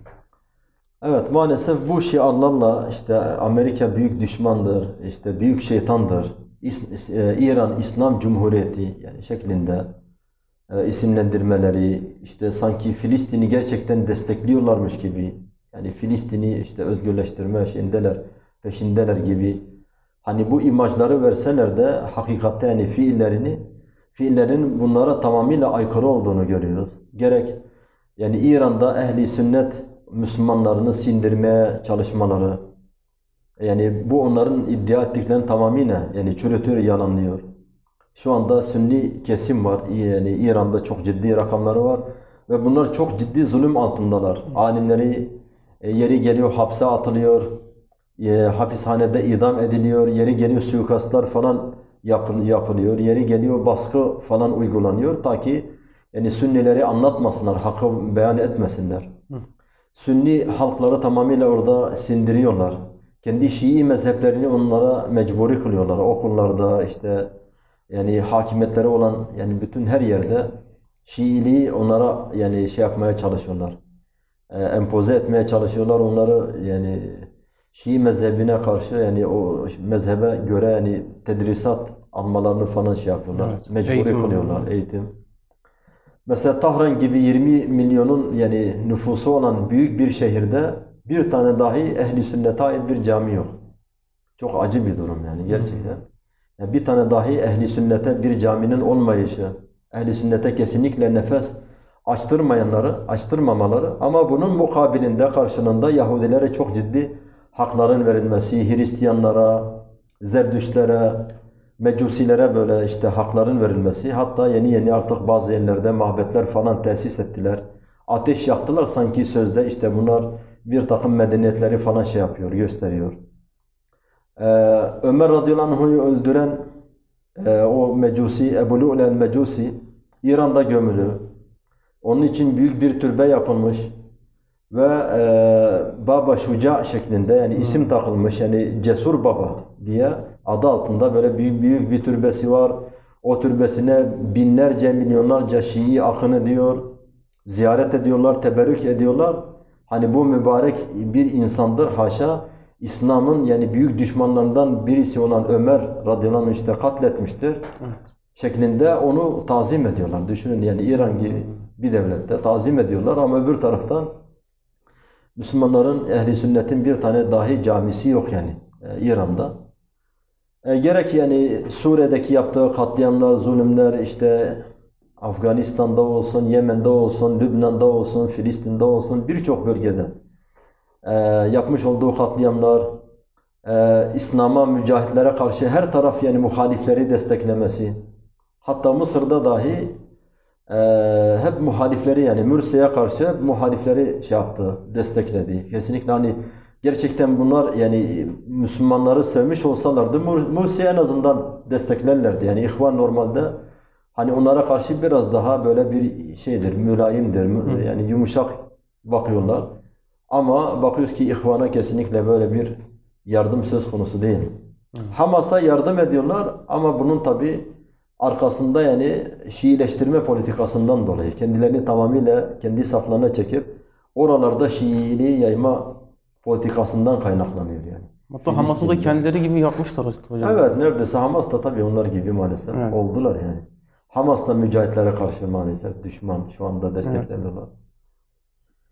Evet, maalesef bu şiarlarla işte Amerika büyük düşmandır, işte büyük şeytandır, İs- e, İran İslam Cumhuriyeti yani şeklinde e, isimlendirmeleri, işte sanki Filistin'i gerçekten destekliyorlarmış gibi, yani Filistin'i işte özgürleştirme şeyindeler, peşindeler gibi, hani bu imajları verseler de hakikatte yani fiillerini, fiillerin bunlara tamamıyla aykırı olduğunu görüyoruz. Gerek yani İran'da ehli sünnet Müslümanlarını sindirmeye çalışmaları, yani bu onların iddia ettiklerinin tamamıyla yani çürütür, yalanlıyor. Şu anda Sünni kesim var. Yani İran'da çok ciddi rakamları var ve bunlar çok ciddi zulüm altındalar. Alimleri e, yeri geliyor hapse atılıyor, e, hapishanede idam ediliyor, yeri geliyor suikastlar falan yapıl- yapılıyor, yeri geliyor baskı falan uygulanıyor ta ki yani Sünnileri anlatmasınlar, hakkı beyan etmesinler. Sünni halkları tamamıyla orada sindiriyorlar. Kendi Şii mezheplerini onlara mecburi kılıyorlar. Okullarda işte yani hakimiyetleri olan yani bütün her yerde Şiiliği onlara yani şey yapmaya çalışıyorlar. E, empoze etmeye çalışıyorlar. Onları yani Şii mezhebine karşı yani o mezhebe göre yani tedrisat almalarını falan şey yapıyorlar. Evet. Mecburi Eğitim kılıyorlar alıyorlar. eğitim. Mesela Tahran gibi yirmi milyonun yani nüfusu olan büyük bir şehirde bir tane dahi ehli sünnete ait bir cami yok. Çok acı bir durum yani gerçekten. Yani bir tane dahi ehli sünnete bir caminin olmayışı, ehli sünnete kesinlikle nefes açtırmayanları, açtırmamaları ama bunun mukabilinde karşılığında Yahudilere çok ciddi hakların verilmesi, Hristiyanlara, Zerdüştlere, Mecusilere böyle işte hakların verilmesi, hatta yeni yeni artık bazı yerlerde mabetler falan tesis ettiler. Ateş yaktılar sanki sözde işte bunlar bir takım medeniyetleri falan şey yapıyor, gösteriyor. Ee, Ömer radıyallahu anh'u öldüren e, o Mecusi, Ebu Lu'l el-Mecusi İran'da gömülü. Onun için büyük bir türbe yapılmış ve e, Baba Şuca şeklinde yani isim takılmış yani Cesur Baba diye adı altında böyle büyük büyük bir türbesi var. O türbesine binlerce milyonlarca Şii akın ediyor. Ziyaret ediyorlar, teberrük ediyorlar. Hani bu mübarek bir insandır haşa. İslam'ın yani büyük düşmanlarından birisi olan Ömer radıyallahu anh işte katletmiştir. Evet. Şeklinde onu tazim ediyorlar. Düşünün yani İran gibi bir devlette tazim ediyorlar ama öbür taraftan Müslümanların ehli sünnetin bir tane dahi camisi yok yani e, İran'da. E, gerek yani Suriye'deki yaptığı katliamlar, zulümler işte Afganistan'da olsun, Yemen'de olsun, Lübnan'da olsun, Filistin'de olsun birçok bölgede e, yapmış olduğu katliamlar, e, İslam'a, mücahitlere karşı her taraf yani muhalifleri desteklemesi. Hatta Mısır'da dahi e, hep muhalifleri yani Mürsi'ye karşı hep muhalifleri şey yaptı, destekledi. Kesinlikle hani gerçekten bunlar yani Müslümanları sevmiş olsalardı Mür- Mürsi'yi en azından desteklerlerdi. Yani İhvan normalde hani onlara karşı biraz daha böyle bir şeydir, mülayimdir, mü- yani yumuşak bakıyorlar. Ama bakıyoruz ki İhvan'a kesinlikle böyle bir yardım söz konusu değil. Hamas'a yardım ediyorlar ama bunun tabi arkasında yani Şiileştirme politikasından dolayı kendilerini tamamıyla kendi saflarına çekip oralarda Şiiliği yayma politikasından kaynaklanıyor yani. Hatta Hamas'ı da Filistin'de. kendileri gibi yapmışlar işte hocam. Evet, neredeyse Hamas da tabii onlar gibi maalesef Evet. oldular yani. Hamas da mücahitlere karşı maalesef düşman şu anda desteklemiyorlar.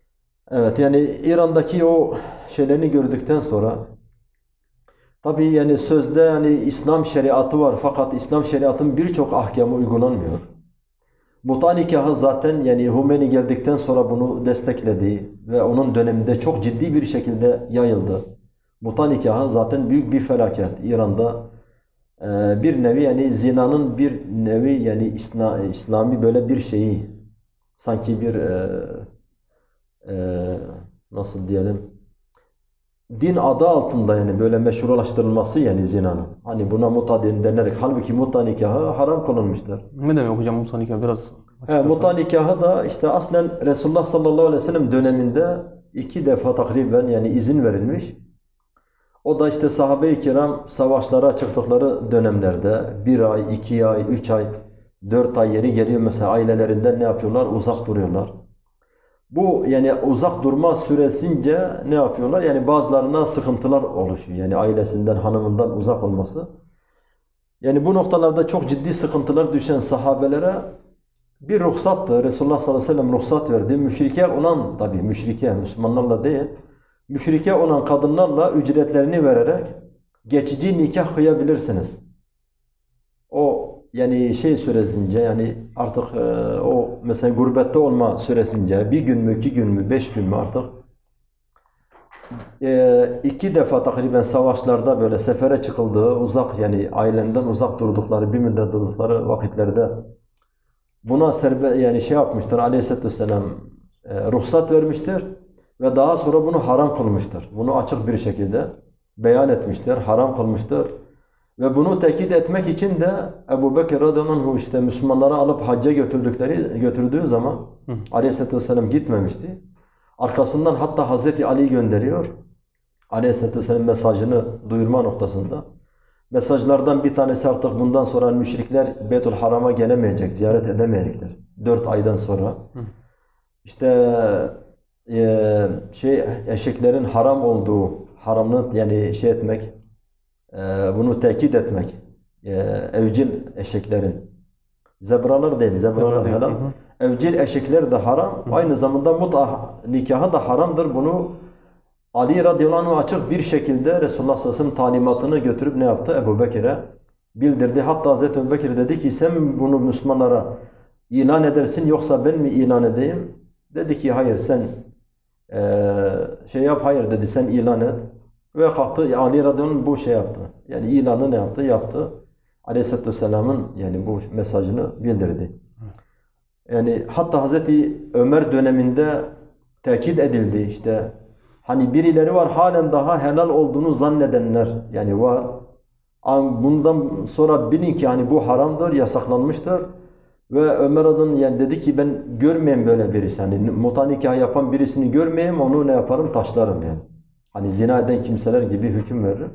Evet, yani İran'daki o şeylerini gördükten sonra tabii yani sözde yani İslam şeriatı var fakat İslam şeriatının birçok ahkamı uygulanmıyor. Muta nikahı zaten yani Hümeyni geldikten sonra bunu destekledi ve onun döneminde çok ciddi bir şekilde yayıldı. Muta nikahı zaten büyük bir felaket. İran'da e, bir nevi yani zinanın bir nevi yani İsna, İslami böyle bir şeyi sanki bir e, e, nasıl diyelim din adı altında yani böyle meşrulaştırılması yani zinanın. Hani buna muta denerek halbuki muta nikahı haram kılınmıştır. Ne demek hocam muta nikah biraz He, muta açıklarsanız. nikahı da işte aslen Resulullah sallallahu aleyhi ve sellem döneminde iki defa takriben yani izin verilmiş. O da işte sahabe-i kiram savaşlara çıktıkları dönemlerde bir ay, iki ay, üç ay, dört ay yeri geliyor mesela ailelerinden ne yapıyorlar? Uzak duruyorlar. Bu yani uzak durma süresince ne yapıyorlar? Yani bazılarına sıkıntılar oluşuyor. Yani ailesinden, hanımından uzak olması. Yani bu noktalarda çok ciddi sıkıntılar düşen sahabelere bir ruhsattı. Resulullah sallallahu aleyhi ve sellem ruhsat verdi. Müşrike olan, tabii müşrike, Müslümanlarla değil, müşrike olan kadınlarla ücretlerini vererek geçici nikah kıyabilirsiniz. O yani şey süresince yani artık e, o mesela gurbette olma süresince bir gün mü, iki gün mü, beş gün mü artık e, iki defa takriben savaşlarda böyle sefere çıkıldığı uzak yani ailenden uzak durdukları bir müddet durdukları vakitlerde buna serbe yani şey yapmıştır Aleyhisselatü Vesselam e, ruhsat vermiştir ve daha sonra bunu haram kılmıştır. Bunu açık bir şekilde beyan etmiştir, haram kılmıştır. Ve bunu tekit etmek için de Ebu Bekir radıyallahu anh işte Müslümanları alıp hacca götürdükleri götürdüğü zaman Hı. Aleyhisselatü Vesselam gitmemişti. Arkasından hatta Hazreti Ali gönderiyor. Aleyhisselatü Vesselam mesajını duyurma noktasında. Mesajlardan bir tanesi artık bundan sonra müşrikler Beytül Haram'a gelemeyecek, ziyaret edemeyecekler. Dört aydan sonra. Hı. İşte e, şey eşeklerin haram olduğu, haramını yani şey etmek, e, bunu tekit etmek. E, evcil eşeklerin, zebralar değil, zebralar Zebra helal. değil. Hı hı. Evcil eşekler de haram. Hı. Aynı zamanda muta nikahı da haramdır. Bunu Ali radıyallahu anh açık bir şekilde Resulullah sallallahu aleyhi ve sellem talimatını götürüp ne yaptı? Ebu Bekir'e bildirdi. Hatta Hazreti Ebu Bekir dedi ki sen bunu Müslümanlara ilan edersin yoksa ben mi ilan edeyim? Dedi ki hayır sen eee, şey yap hayır dedi sen ilan et. Ve kalktı Ali radıyallahu anh bu şey yaptı. Yani ilanı ne yaptı? Yaptı. Aleyhisselatü Vesselam'ın yani bu mesajını bildirdi. Yani hatta Hazreti Ömer döneminde tekit edildi işte. Hani birileri var halen daha helal olduğunu zannedenler yani var. Ama bundan sonra bilin ki hani bu haramdır, yasaklanmıştır. Ve Ömer adın yani dedi ki ben görmeyeyim böyle birisi. Hani muta nikah yapan birisini görmeyeyim onu ne yaparım taşlarım yani. Hani zina eden kimseler gibi hüküm veririm.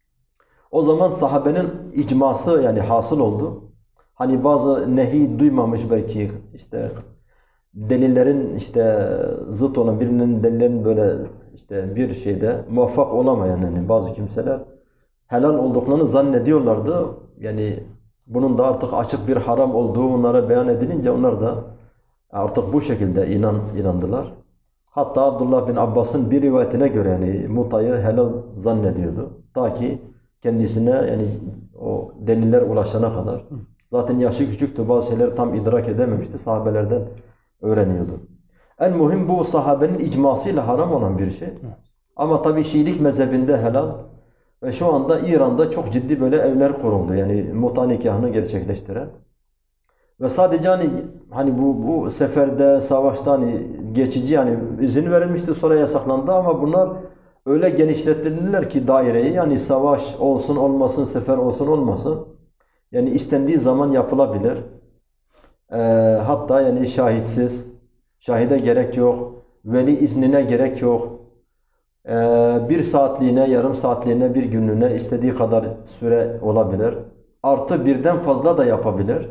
O zaman sahabenin icması yani hasıl oldu. Hani bazı nehi duymamış belki işte delillerin işte zıt olan birinin delillerin böyle işte bir şeyde muvaffak olamayan yani bazı kimseler helal olduklarını zannediyorlardı. Yani bunun da artık açık bir haram olduğu onlara beyan edilince onlar da artık bu şekilde inan inandılar. Hatta Abdullah bin Abbas'ın bir rivayetine göre yani mutayı helal zannediyordu. Ta ki kendisine yani o deliller ulaşana kadar. Zaten yaşı küçüktü. Bazı şeyleri tam idrak edememişti. Sahabelerden öğreniyordu. En mühim bu sahabenin icmasıyla haram olan bir şey. Ama tabii Şiilik mezhebinde helal. Ve şu anda İran'da çok ciddi böyle evler kuruldu. Yani muta nikahını gerçekleştiren. Ve sadece hani hani bu bu seferde, savaşta hani geçici yani izin verilmişti sonra yasaklandı ama bunlar öyle genişlettirildiler ki daireyi yani savaş olsun olmasın, sefer olsun olmasın yani istendiği zaman yapılabilir. Ee, hatta yani şahitsiz, şahide gerek yok, veli iznine gerek yok. Ee, bir saatliğine, yarım saatliğine, bir günlüğüne istediği kadar süre olabilir. Artı birden fazla da yapabilir.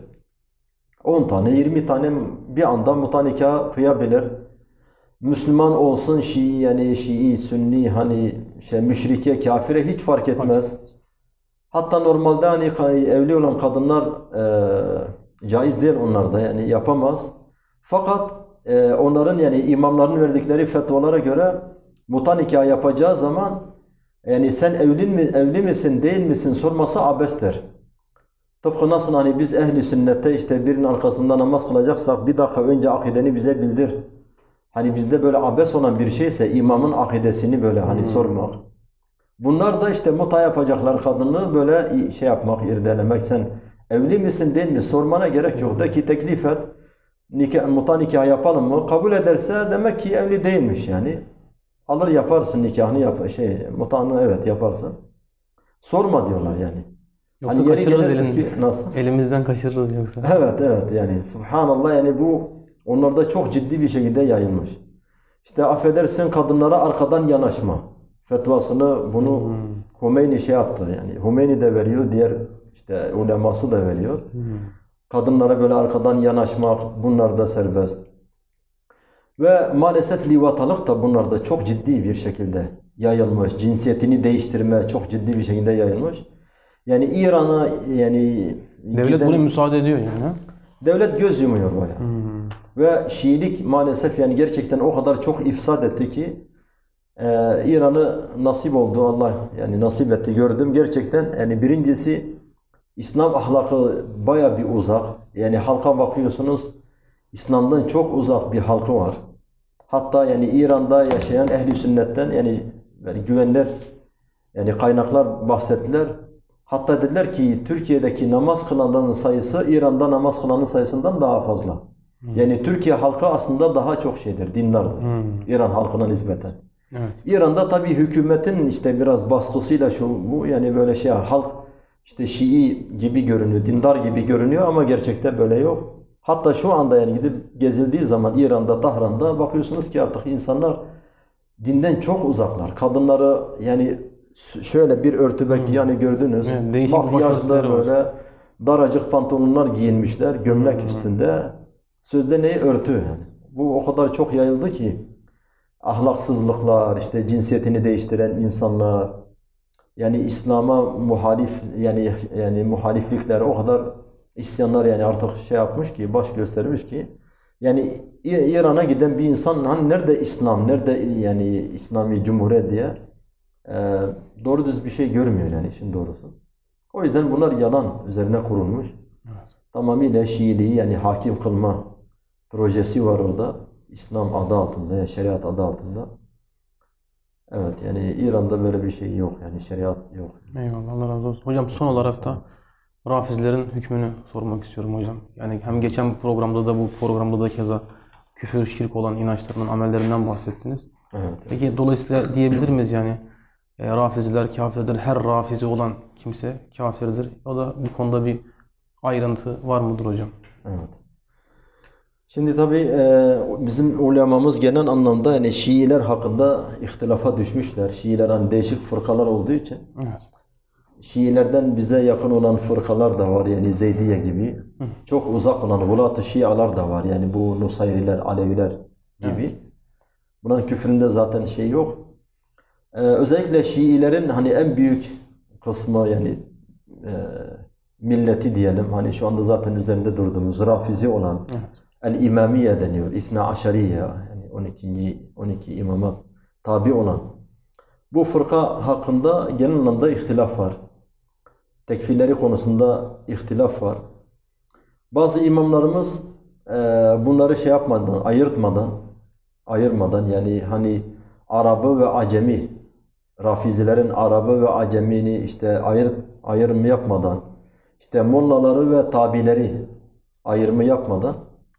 on tane, yirmi tane bir anda muta nikah kıyabilir. Müslüman olsun, Şii yani Şii, Sünni hani şey müşrike, kafire hiç fark etmez. Hatta normalde hani evli olan kadınlar e, caiz değil onlar da yani yapamaz. Fakat e, onların yani imamların verdikleri fetvalara göre muta nikah yapacağı zaman yani sen evli mi evli misin değil misin sorması abestir. Tıpkı nasıl hani biz ehli sünnette işte birinin arkasında namaz kılacaksak bir dakika önce akideni bize bildir. Hani bizde böyle abes olan bir şeyse imamın akidesini böyle hani hmm. sormak. Bunlar da işte muta yapacaklar kadını böyle şey yapmak, irdelemek. Sen evli misin değil mi sormana gerek yok. De ki teklif et. Nikah, muta nikah yapalım mı? Kabul ederse demek ki evli değilmiş yani. Alır yaparsın nikahını yap şey mutanı evet yaparsın. Sorma diyorlar yani. Yoksa hani kaçırırız elini. Ki, nasıl? Elimizden kaçırırız yoksa. Evet evet yani subhanallah yani bu onlarda çok ciddi bir şekilde yayılmış. İşte affedersin kadınlara arkadan yanaşma fetvasını bunu hmm. Hümeyni şey yaptı yani. Hümeyni de veriyor, diğer işte uleması da veriyor. Hmm. Kadınlara böyle arkadan yanaşmak bunlar da serbest. Ve maalesef livatalık da bunlarda çok ciddi bir şekilde yayılmış. Cinsiyetini değiştirme çok ciddi bir şekilde yayılmış. Yani İran'a yani devlet giden, buna müsaade ediyor yani. Devlet göz yumuyor bayağı. Hmm. Ve Şiilik maalesef yani gerçekten o kadar çok ifsad etti ki e, İran'ı nasip oldu Allah yani nasip etti gördüm gerçekten yani birincisi İslam ahlakı bayağı bir uzak. Yani halka bakıyorsunuz İslam'dan çok uzak bir halkı var. Hatta yani İran'da yaşayan ehli sünnetten yani, yani güvenilir yani kaynaklar bahsettiler. Hatta dediler ki Türkiye'deki namaz kılanların sayısı İran'da namaz kılanın sayısından daha fazla. Hmm. Yani Türkiye halkı aslında daha çok şeydir, dindardır. Hmm. İran halkına nispeten. Evet. İran'da tabii hükümetin işte biraz baskısıyla şu bu yani böyle şey halk işte Şii gibi görünüyor, dindar gibi görünüyor ama gerçekte böyle yok. Hatta şu anda yani gidip gezildiği zaman İran'da, Tahran'da bakıyorsunuz ki artık insanlar dinden çok uzaklar. Kadınları yani şöyle bir örtübek hmm. yani gördünüz. Evet, makyajda böyle daracık pantolonlar giyinmişler, gömlek hmm. üstünde. Sözde neyi örtü yani. Bu o kadar çok yayıldı ki ahlaksızlıklar, işte cinsiyetini değiştiren insanlar, yani İslam'a muhalif yani yani muhaliflikler o kadar isyanlar yani artık şey yapmış ki baş göstermiş ki yani İran'a giden bir insan hani nerede İslam, nerede yani İslami Cumhuriyet diye e, doğru düz bir şey görmüyor yani işin doğrusu. O yüzden bunlar yalan üzerine kurulmuş. Evet. Tamamıyla Şiiliği yani hakim kılma projesi var orada. İslam adı altında, yani şeriat adı altında. Evet yani İran'da böyle bir şey yok yani şeriat yok. Eyvallah Allah razı olsun. Hocam son olarak da Rafizlerin hükmünü sormak istiyorum hocam. Yani hem geçen programda da bu programda da keza küfür, şirk olan inançlarından, amellerinden bahsettiniz. Evet. Peki dolayısıyla diyebilir miyiz yani e, Rafiziler kafirdir, her Rafizi olan kimse kafirdir. O da bu konuda bir ayrıntı var mıdır hocam? Evet. Şimdi tabii e, bizim ulemamız genel anlamda yani Şiiler hakkında ihtilafa düşmüşler. Şiiler hani değişik fırkalar olduğu için. Evet. Şiilerden bize yakın olan fırkalar da var yani Zeydiye gibi. Hı. Çok uzak olan Gulat-ı Şialar da var yani bu Nusayriler, Aleviler gibi. Evet. Bunların küfründe zaten şey yok. Ee, özellikle Şiilerin hani en büyük kısmı yani e, milleti diyelim hani şu anda zaten üzerinde durduğumuz Rafizi olan evet. El-İmamiye deniyor. İthna Aşariye yani on iki on iki imama tabi olan. Bu fırka hakkında genel anlamda ihtilaf var. Tekfirleri konusunda ihtilaf var. Bazı imamlarımız e, bunları şey yapmadan, ayırtmadan, ayırmadan yani hani Arabı ve Acemi, Rafizilerin Arabı ve Acemini işte ayır, ayrımı yapmadan, işte mollaları ve tabileri ayrımı yapmadan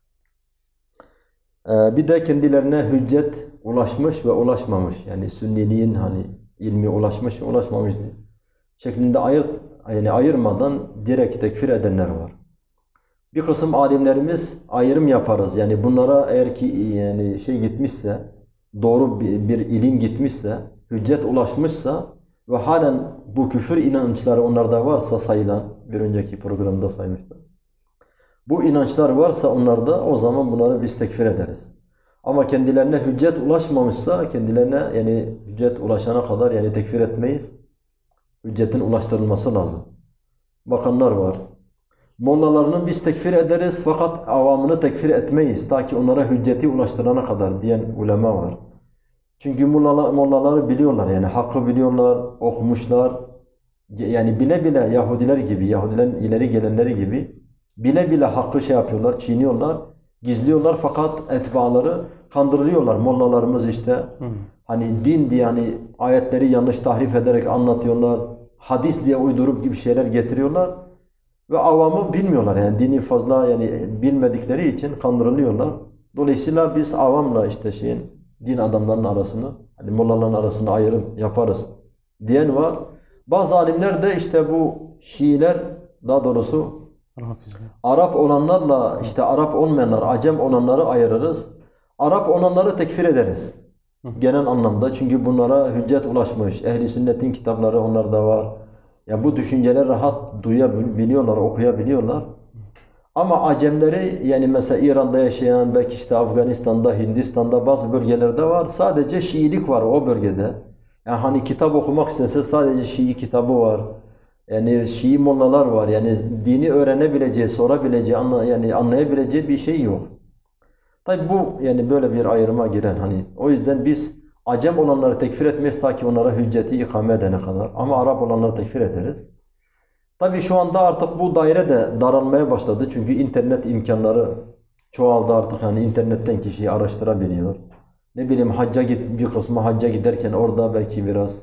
e, bir de kendilerine hüccet ulaşmış ve ulaşmamış yani Sünniliğin hani ilmi ulaşmış ve ulaşmamış şeklinde ayırt yani ayırmadan direkt tekfir edenler var. Bir kısım alimlerimiz ayrım yaparız. Yani bunlara eğer ki yani şey gitmişse, doğru bir, bir ilim gitmişse, hüccet ulaşmışsa ve halen bu küfür inançları onlarda varsa sayılan, bir önceki programda saymıştım. Bu inançlar varsa onlarda o zaman bunları biz tekfir ederiz. Ama kendilerine hüccet ulaşmamışsa kendilerine yani hüccet ulaşana kadar yani tekfir etmeyiz. Hüccetin ulaştırılması lazım. Bakanlar var. Mollalarını biz tekfir ederiz fakat avamını tekfir etmeyiz. Ta ki onlara hücceti ulaştırana kadar diyen ulema var. Çünkü mollalar, mollaları biliyorlar yani hakkı biliyorlar, okumuşlar. Yani bile bile Yahudiler gibi, Yahudilerin ileri gelenleri gibi bile bile hakkı şey yapıyorlar, çiğniyorlar, gizliyorlar fakat etbaaları kandırılıyorlar. Mollalarımız işte hı. hani din diye hani ayetleri yanlış tahrif ederek anlatıyorlar. Hadis diye uydurup gibi şeyler getiriyorlar. Ve avamı bilmiyorlar yani dini fazla yani bilmedikleri için kandırılıyorlar. Dolayısıyla biz avamla işte şeyin din adamlarının arasını, hani mollaların arasını ayrım yaparız diyen var. Bazı alimler de işte bu Şiiler daha doğrusu Arap olanlarla işte Arap olmayanlar, Acem olanları ayırırız. Arap olanları tekfir ederiz. Genel anlamda çünkü bunlara hüccet ulaşmış. Ehli sünnetin kitapları onlarda var. Ya bu düşünceleri rahat duyabiliyorlar, okuyabiliyorlar. Ama Acemleri yani mesela İran'da yaşayan, belki işte Afganistan'da, Hindistan'da bazı bölgelerde var. Sadece Şiilik var o bölgede. Yani hani kitap okumak istese sadece Şii kitabı var. Yani Şii mollalar var. Yani dini öğrenebileceği, sorabileceği, anla, yani anlayabileceği bir şey yok. Tabi bu yani böyle bir ayrıma giren hani o yüzden biz Acem olanları tekfir etmeyiz ta ki onlara hücceti ikame edene kadar. Ama Arap olanları tekfir ederiz. Tabi şu anda artık bu daire de daralmaya başladı. Çünkü internet imkanları çoğaldı artık. Yani internetten kişiyi araştırabiliyor. Ne bileyim hacca git bir kısmı hacca giderken orada belki biraz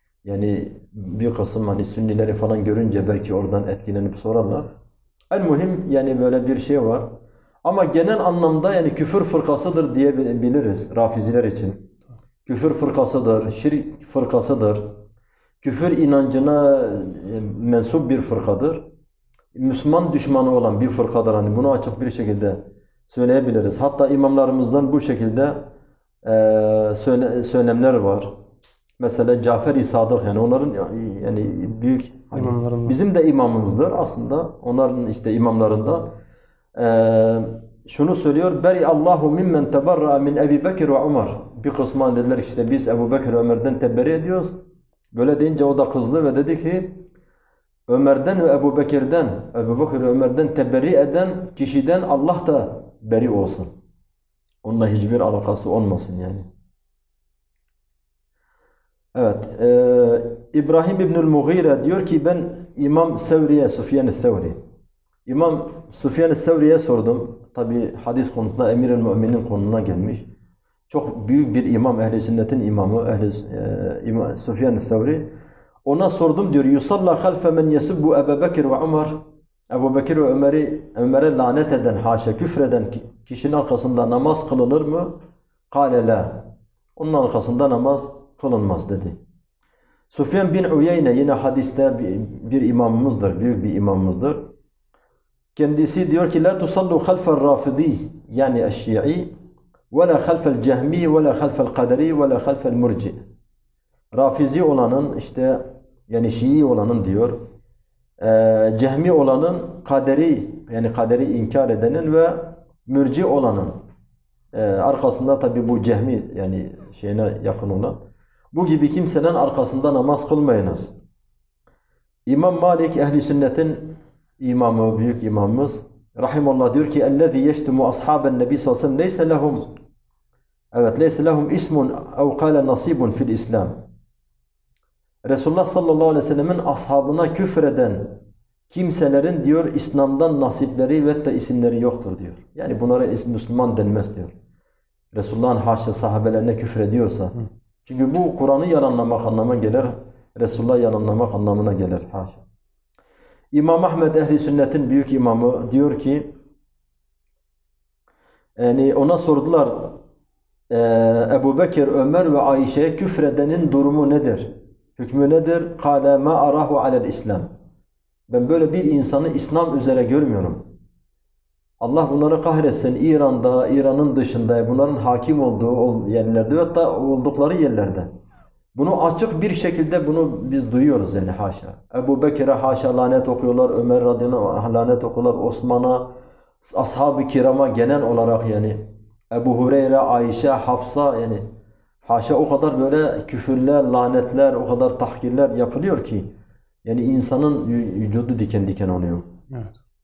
yani bir kısım hani Sünnileri falan görünce belki oradan etkilenip sorarlar. En mühim yani böyle bir şey var. Ama genel anlamda yani küfür fırkasıdır diyebiliriz Rafiziler için. Küfür fırkasıdır, şirk fırkasıdır. Küfür inancına mensup bir fırkadır. Müslüman düşmanı olan bir fırkadır. Hani bunu açık bir şekilde söyleyebiliriz. Hatta imamlarımızdan bu şekilde e, söyle, söylemler var. Mesela Cafer-i Sadık yani onların yani büyük hani bizim de imamımızdır aslında. Onların işte imamlarında e, şunu söylüyor. Beri Allahu mimmen teberra min Ebu Bekir ve Ömer. Bir kısmı dediler işte biz Ebu Bekir ve Ömer'den teberri ediyoruz. Böyle deyince o da kızdı ve dedi ki Ömer'den ve Ebu Bekir'den, Ebu Bekir ve Ömer'den teberri eden kişiden Allah da beri olsun. Onunla hiçbir alakası olmasın yani. Evet, e, İbrahim İbnül Mughire diyor ki ben İmam Sevri'ye, Süfyan-ı Sevri. İmam Süfyan-ı Sevri'ye sordum. Tabi hadis konusunda Emir-i Mü'minin konuna gelmiş. Çok büyük bir imam, ehl-i sünnetin imamı, ehl-i e, imam, Süfyan-ı Sevri. Ona sordum diyor, yusalla halfe men yesubbu Ebu Bekir ve Ömer. Ebu Bekir ve Ömer'i Ömer'e lanet eden, haşa küfreden kişinin arkasında namaz kılınır mı? Kâle la. Onun arkasında namaz kılınmaz dedi. Süfyan bin Uyeyne yine hadiste bir, bir imamımızdır, büyük bir imamımızdır. Kendisi diyor ki la tusallu halfel rafidi yani eşşi'i ve la halfel cehmi ve la halfel kaderi ve la halfel murci. Rafizi olanın işte yani Şii olanın diyor e, cehmi olanın kaderi yani kaderi inkar edenin ve mürci olanın e, arkasında tabi bu cehmi yani şeyine yakın olan bu gibi kimsenin arkasında namaz kılmayınız. İmam Malik ehli sünnetin imamı, büyük imamımız rahimallah diyor ki ellezî yeştumu ashaben nebi sallallahu aleyhi ve sellem leyse lehum evet leyse lehum ismun ev kâle nasibun fil İslam. Resulullah sallallahu aleyhi ve sellemin ashabına küfreden kimselerin diyor İslam'dan nasipleri ve de isimleri yoktur diyor. Yani bunlara Müslüman denmez diyor. Resulullah'ın haşa sahabelerine küfrediyorsa. Hı. Çünkü bu Kur'an'ı yalanlamak anlamına gelir. Resulullah yalanlamak anlamına gelir. Haşa. İmam Ahmed ehli sünnetin büyük imamı diyor ki yani ona sordular e, Ebu Bekir, Ömer ve Ayşe'ye küfredenin durumu nedir? Hükmü nedir? Kâle mâ arahu alel İslam. Ben böyle bir insanı İslam üzere görmüyorum. Allah bunları kahretsin. İran'da, İran'ın dışında, bunların hakim olduğu yerlerde ve hatta oldukları yerlerde. Bunu açık bir şekilde bunu biz duyuyoruz yani haşa. Ebu Bekir'e haşa lanet okuyorlar, Ömer radıyallahu anh lanet okuyorlar, Osman'a, ashab-ı kirama genel olarak yani. Ebu Hureyre, Ayşe, Hafsa yani haşa o kadar böyle küfürler, lanetler, o kadar tahkirler yapılıyor ki yani insanın vücudu diken diken oluyor. Evet.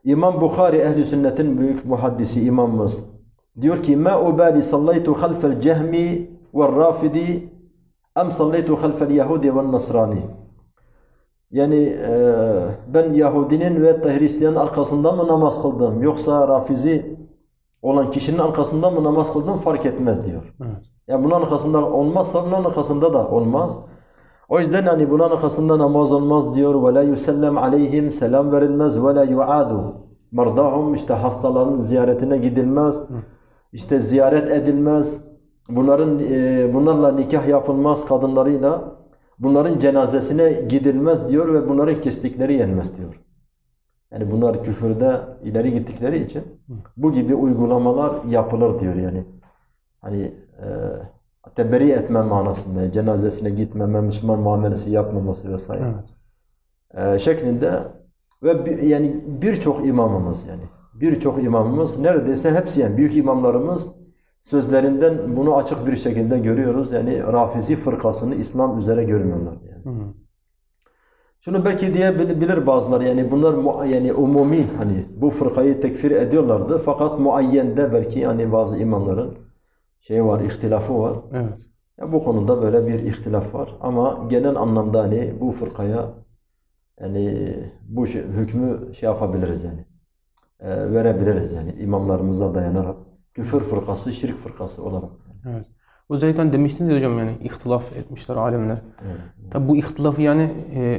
İmam Bukhari ehli sünnetin büyük muhaddisi imamımız diyor ki ma ubali sallaytu halfel cehmi ve rafidi em sallaytu halfel yahudi ve nasrani. Yani e, ben Yahudinin ve Hristiyanın arkasında mı namaz kıldım yoksa Rafizi olan kişinin arkasında mı namaz kıldım fark etmez diyor. Evet. Yani bunun arkasında olmazsa bunun arkasında da olmaz. O yüzden hani bunun arkasında namaz olmaz diyor. Ve la yusellem aleyhim, selam verilmez. Ve la yuadu mardahum, işte hastaların ziyaretine gidilmez. İşte ziyaret edilmez. Bunların e, bunlarla nikah yapılmaz kadınlarıyla. Bunların cenazesine gidilmez diyor ve bunların kestikleri yenmez diyor. Yani bunlar küfürde ileri gittikleri için bu gibi uygulamalar yapılır diyor yani. Hani e, teberi etme manasında, cenazesine gitmeme, Müslüman muamelesi yapmaması vesaire. Evet. E, şeklinde ve bir, yani birçok imamımız yani birçok imamımız neredeyse hepsi yani büyük imamlarımız sözlerinden bunu açık bir şekilde görüyoruz. Yani Rafizi fırkasını İslam üzere görmüyorlar yani. Hı hı. Şunu belki diyebilir bazıları yani bunlar yani umumi hani bu fırkayı tekfir ediyorlardı fakat muayyende belki yani bazı imamların şey var, ihtilafı var. Evet. Ya bu konuda böyle bir ihtilaf var ama genel anlamda hani bu fırkaya yani bu şey, hükmü şey yapabiliriz yani e, verebiliriz yani imamlarımıza dayanarak küfür fırkası, şirk fırkası olarak. Evet. Özellikle demiştiniz ya hocam yani ihtilaf etmişler alimler. Evet. Tabi bu ihtilafı yani e,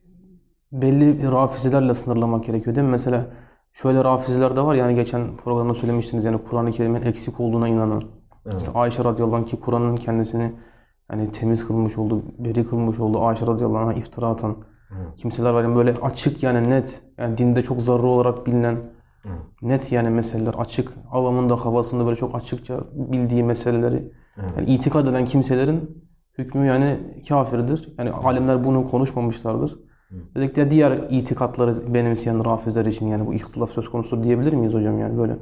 belli rafizilerle sınırlamak gerekiyor değil mi? Mesela şöyle rafiziler de var yani geçen programda söylemiştiniz yani Kur'an-ı Kerim'in eksik olduğuna inanan. Evet. Mesela Ayşe radıyallahu anh ki Kur'an'ın kendisini yani temiz kılmış olduğu, beri kılmış olduğu Ayşe radıyallahu anh'a iftira atan evet. kimseler var yani böyle açık yani net yani dinde çok zararlı olarak bilinen evet. net yani meseleler açık avamın da havasında böyle çok açıkça bildiği meseleleri evet. yani itikad eden kimselerin hükmü yani kafirdir. Yani alimler bunu konuşmamışlardır. Özellikle diğer itikatları benimseyen rafizler için yani bu ihtilaf söz konusu diyebilir miyiz hocam yani böyle?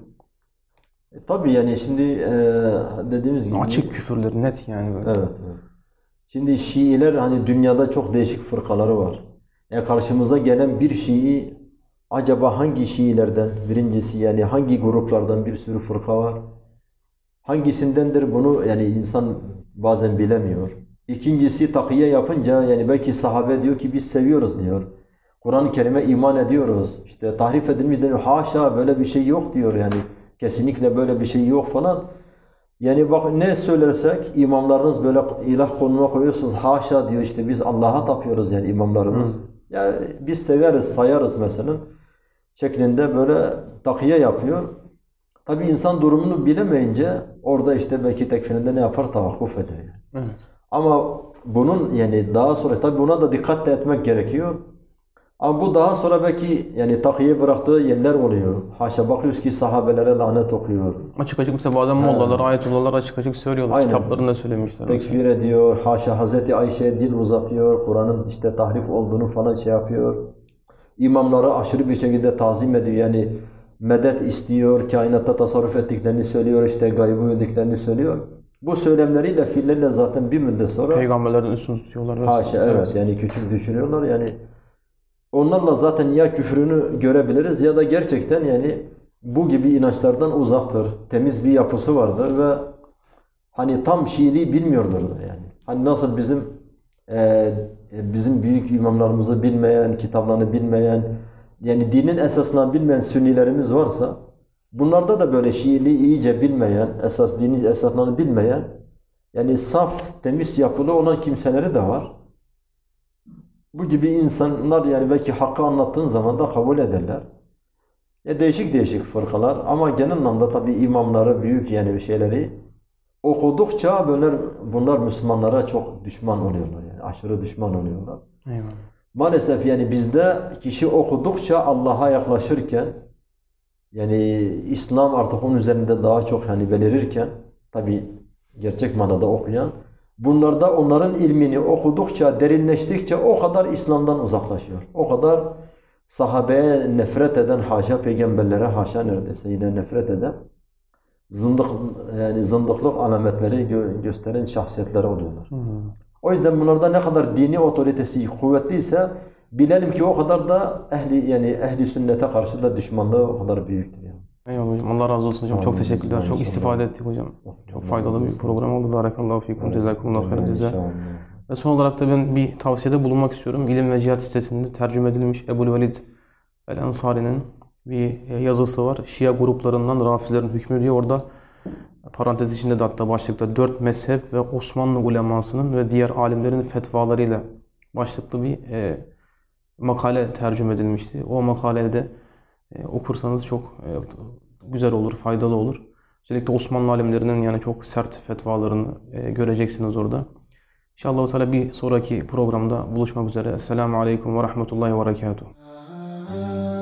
E, tabii yani şimdi e, dediğimiz gibi açık küfürler net yani böyle. Evet, evet. Şimdi Şiiler hani dünyada çok değişik fırkaları var. Yani karşımıza gelen bir Şii acaba hangi Şiilerden birincisi yani hangi gruplardan bir sürü fırka var? Hangisindendir bunu yani insan bazen bilemiyor. İkincisi takiye yapınca yani belki sahabe diyor ki biz seviyoruz diyor. Kur'an-ı Kerim'e iman ediyoruz. İşte tahrif edilmiş deniyor. Haşa böyle bir şey yok diyor yani. Kesinlikle böyle bir şey yok falan. Yani bak ne söylersek imamlarınız böyle ilah konumuna koyuyorsunuz. Haşa diyor işte biz Allah'a tapıyoruz yani imamlarımız. Hı. Ya biz severiz, sayarız mesela. Şeklinde böyle takiye yapıyor. Tabi insan durumunu bilemeyince orada işte belki tekfirinde ne yapar? Tavakkuf eder yani. Evet. Ama bunun yani daha sonra tabi buna da dikkat etmek gerekiyor. Ama bu daha sonra belki yani takiye bıraktığı yerler oluyor. Haşa bakıyoruz ki sahabelere lanet okuyor. Açık açık mesela bazen mollalar, ayetullahlar açık açık söylüyorlar. Aynen. Kitaplarında söylemişler. Tekfir mesela. Ediyor. Haşa Hazreti Ayşe'ye dil uzatıyor. Kur'an'ın işte tahrif olduğunu falan şey yapıyor. İmamları aşırı bir şekilde tazim ediyor. Yani medet istiyor, kainatta tasarruf ettiklerini söylüyor, işte gaybı bildiklerini söylüyor. Bu söylemleriyle, fiilleriyle zaten bir müddet sonra peygamberlerin üstünü tutuyorlar. Haşa evet. evet yani küçük düşürüyorlar yani. Onlarla zaten ya küfrünü görebiliriz ya da gerçekten yani bu gibi inançlardan uzaktır. Temiz bir yapısı vardır ve hani tam Şiiliği bilmiyordur da yani. Hani nasıl bizim e, bizim büyük imamlarımızı bilmeyen, kitaplarını bilmeyen, yani dinin esasını bilmeyen Sünnilerimiz varsa bunlarda da böyle Şiiliği iyice bilmeyen, esas dinin esaslarını bilmeyen yani saf, temiz yapılı olan kimseleri de var. Bu gibi insanlar yani belki hakkı anlattığın zaman da kabul ederler. Ya değişik değişik fırkalar ama genel anlamda tabii imamları, büyük yani bir şeyleri okudukça bunlar, bunlar Müslümanlara çok düşman oluyorlar yani aşırı düşman oluyorlar. Eyvallah. Maalesef yani bizde kişi okudukça Allah'a yaklaşırken yani İslam artık onun üzerinde daha çok hani belirirken tabii gerçek manada okuyan bunlarda onların ilmini okudukça, derinleştikçe o kadar İslam'dan uzaklaşıyor. O kadar sahabeye nefret eden, haşa peygamberlere haşa neredeyse yine nefret eden zındık yani zındıklık alametleri gö gösteren şahsiyetler oluyorlar. Hı hı. O yüzden bunlarda ne kadar dini otoritesi kuvvetliyse bilelim ki o kadar da ehli yani ehli sünnete karşı da düşmanlığı o kadar büyüktür yani. Eyvallah hocam. Allah razı olsun hocam. Çok Amin. teşekkürler. Çok İnşallah. istifade ettik hocam. Çok Allah faydalı razı bir olsun. program oldu. Barakallahu fikum. Cezakumullahu khairan ceza. İnşallah. Ve son olarak da ben bir tavsiyede bulunmak istiyorum. İlim ve Cihat sitesinde tercüme edilmiş Ebu'l-Velid el-Ensari'nin bir yazısı var. Şia gruplarından Rafizilerin hükmü diye orada parantez içinde de hatta başlıkta dört mezhep ve Osmanlı ulemasının ve diğer alimlerin fetvalarıyla başlıklı bir e, makale tercüme edilmişti. O makalede e, okursanız çok e, güzel olur, faydalı olur. Özellikle Osmanlı alimlerinin yani çok sert fetvalarını e, göreceksiniz orada. İnşallah Teala bir sonraki programda buluşmak üzere. Esselamu Aleyküm ve Rahmetullahi ve Berekatuhu.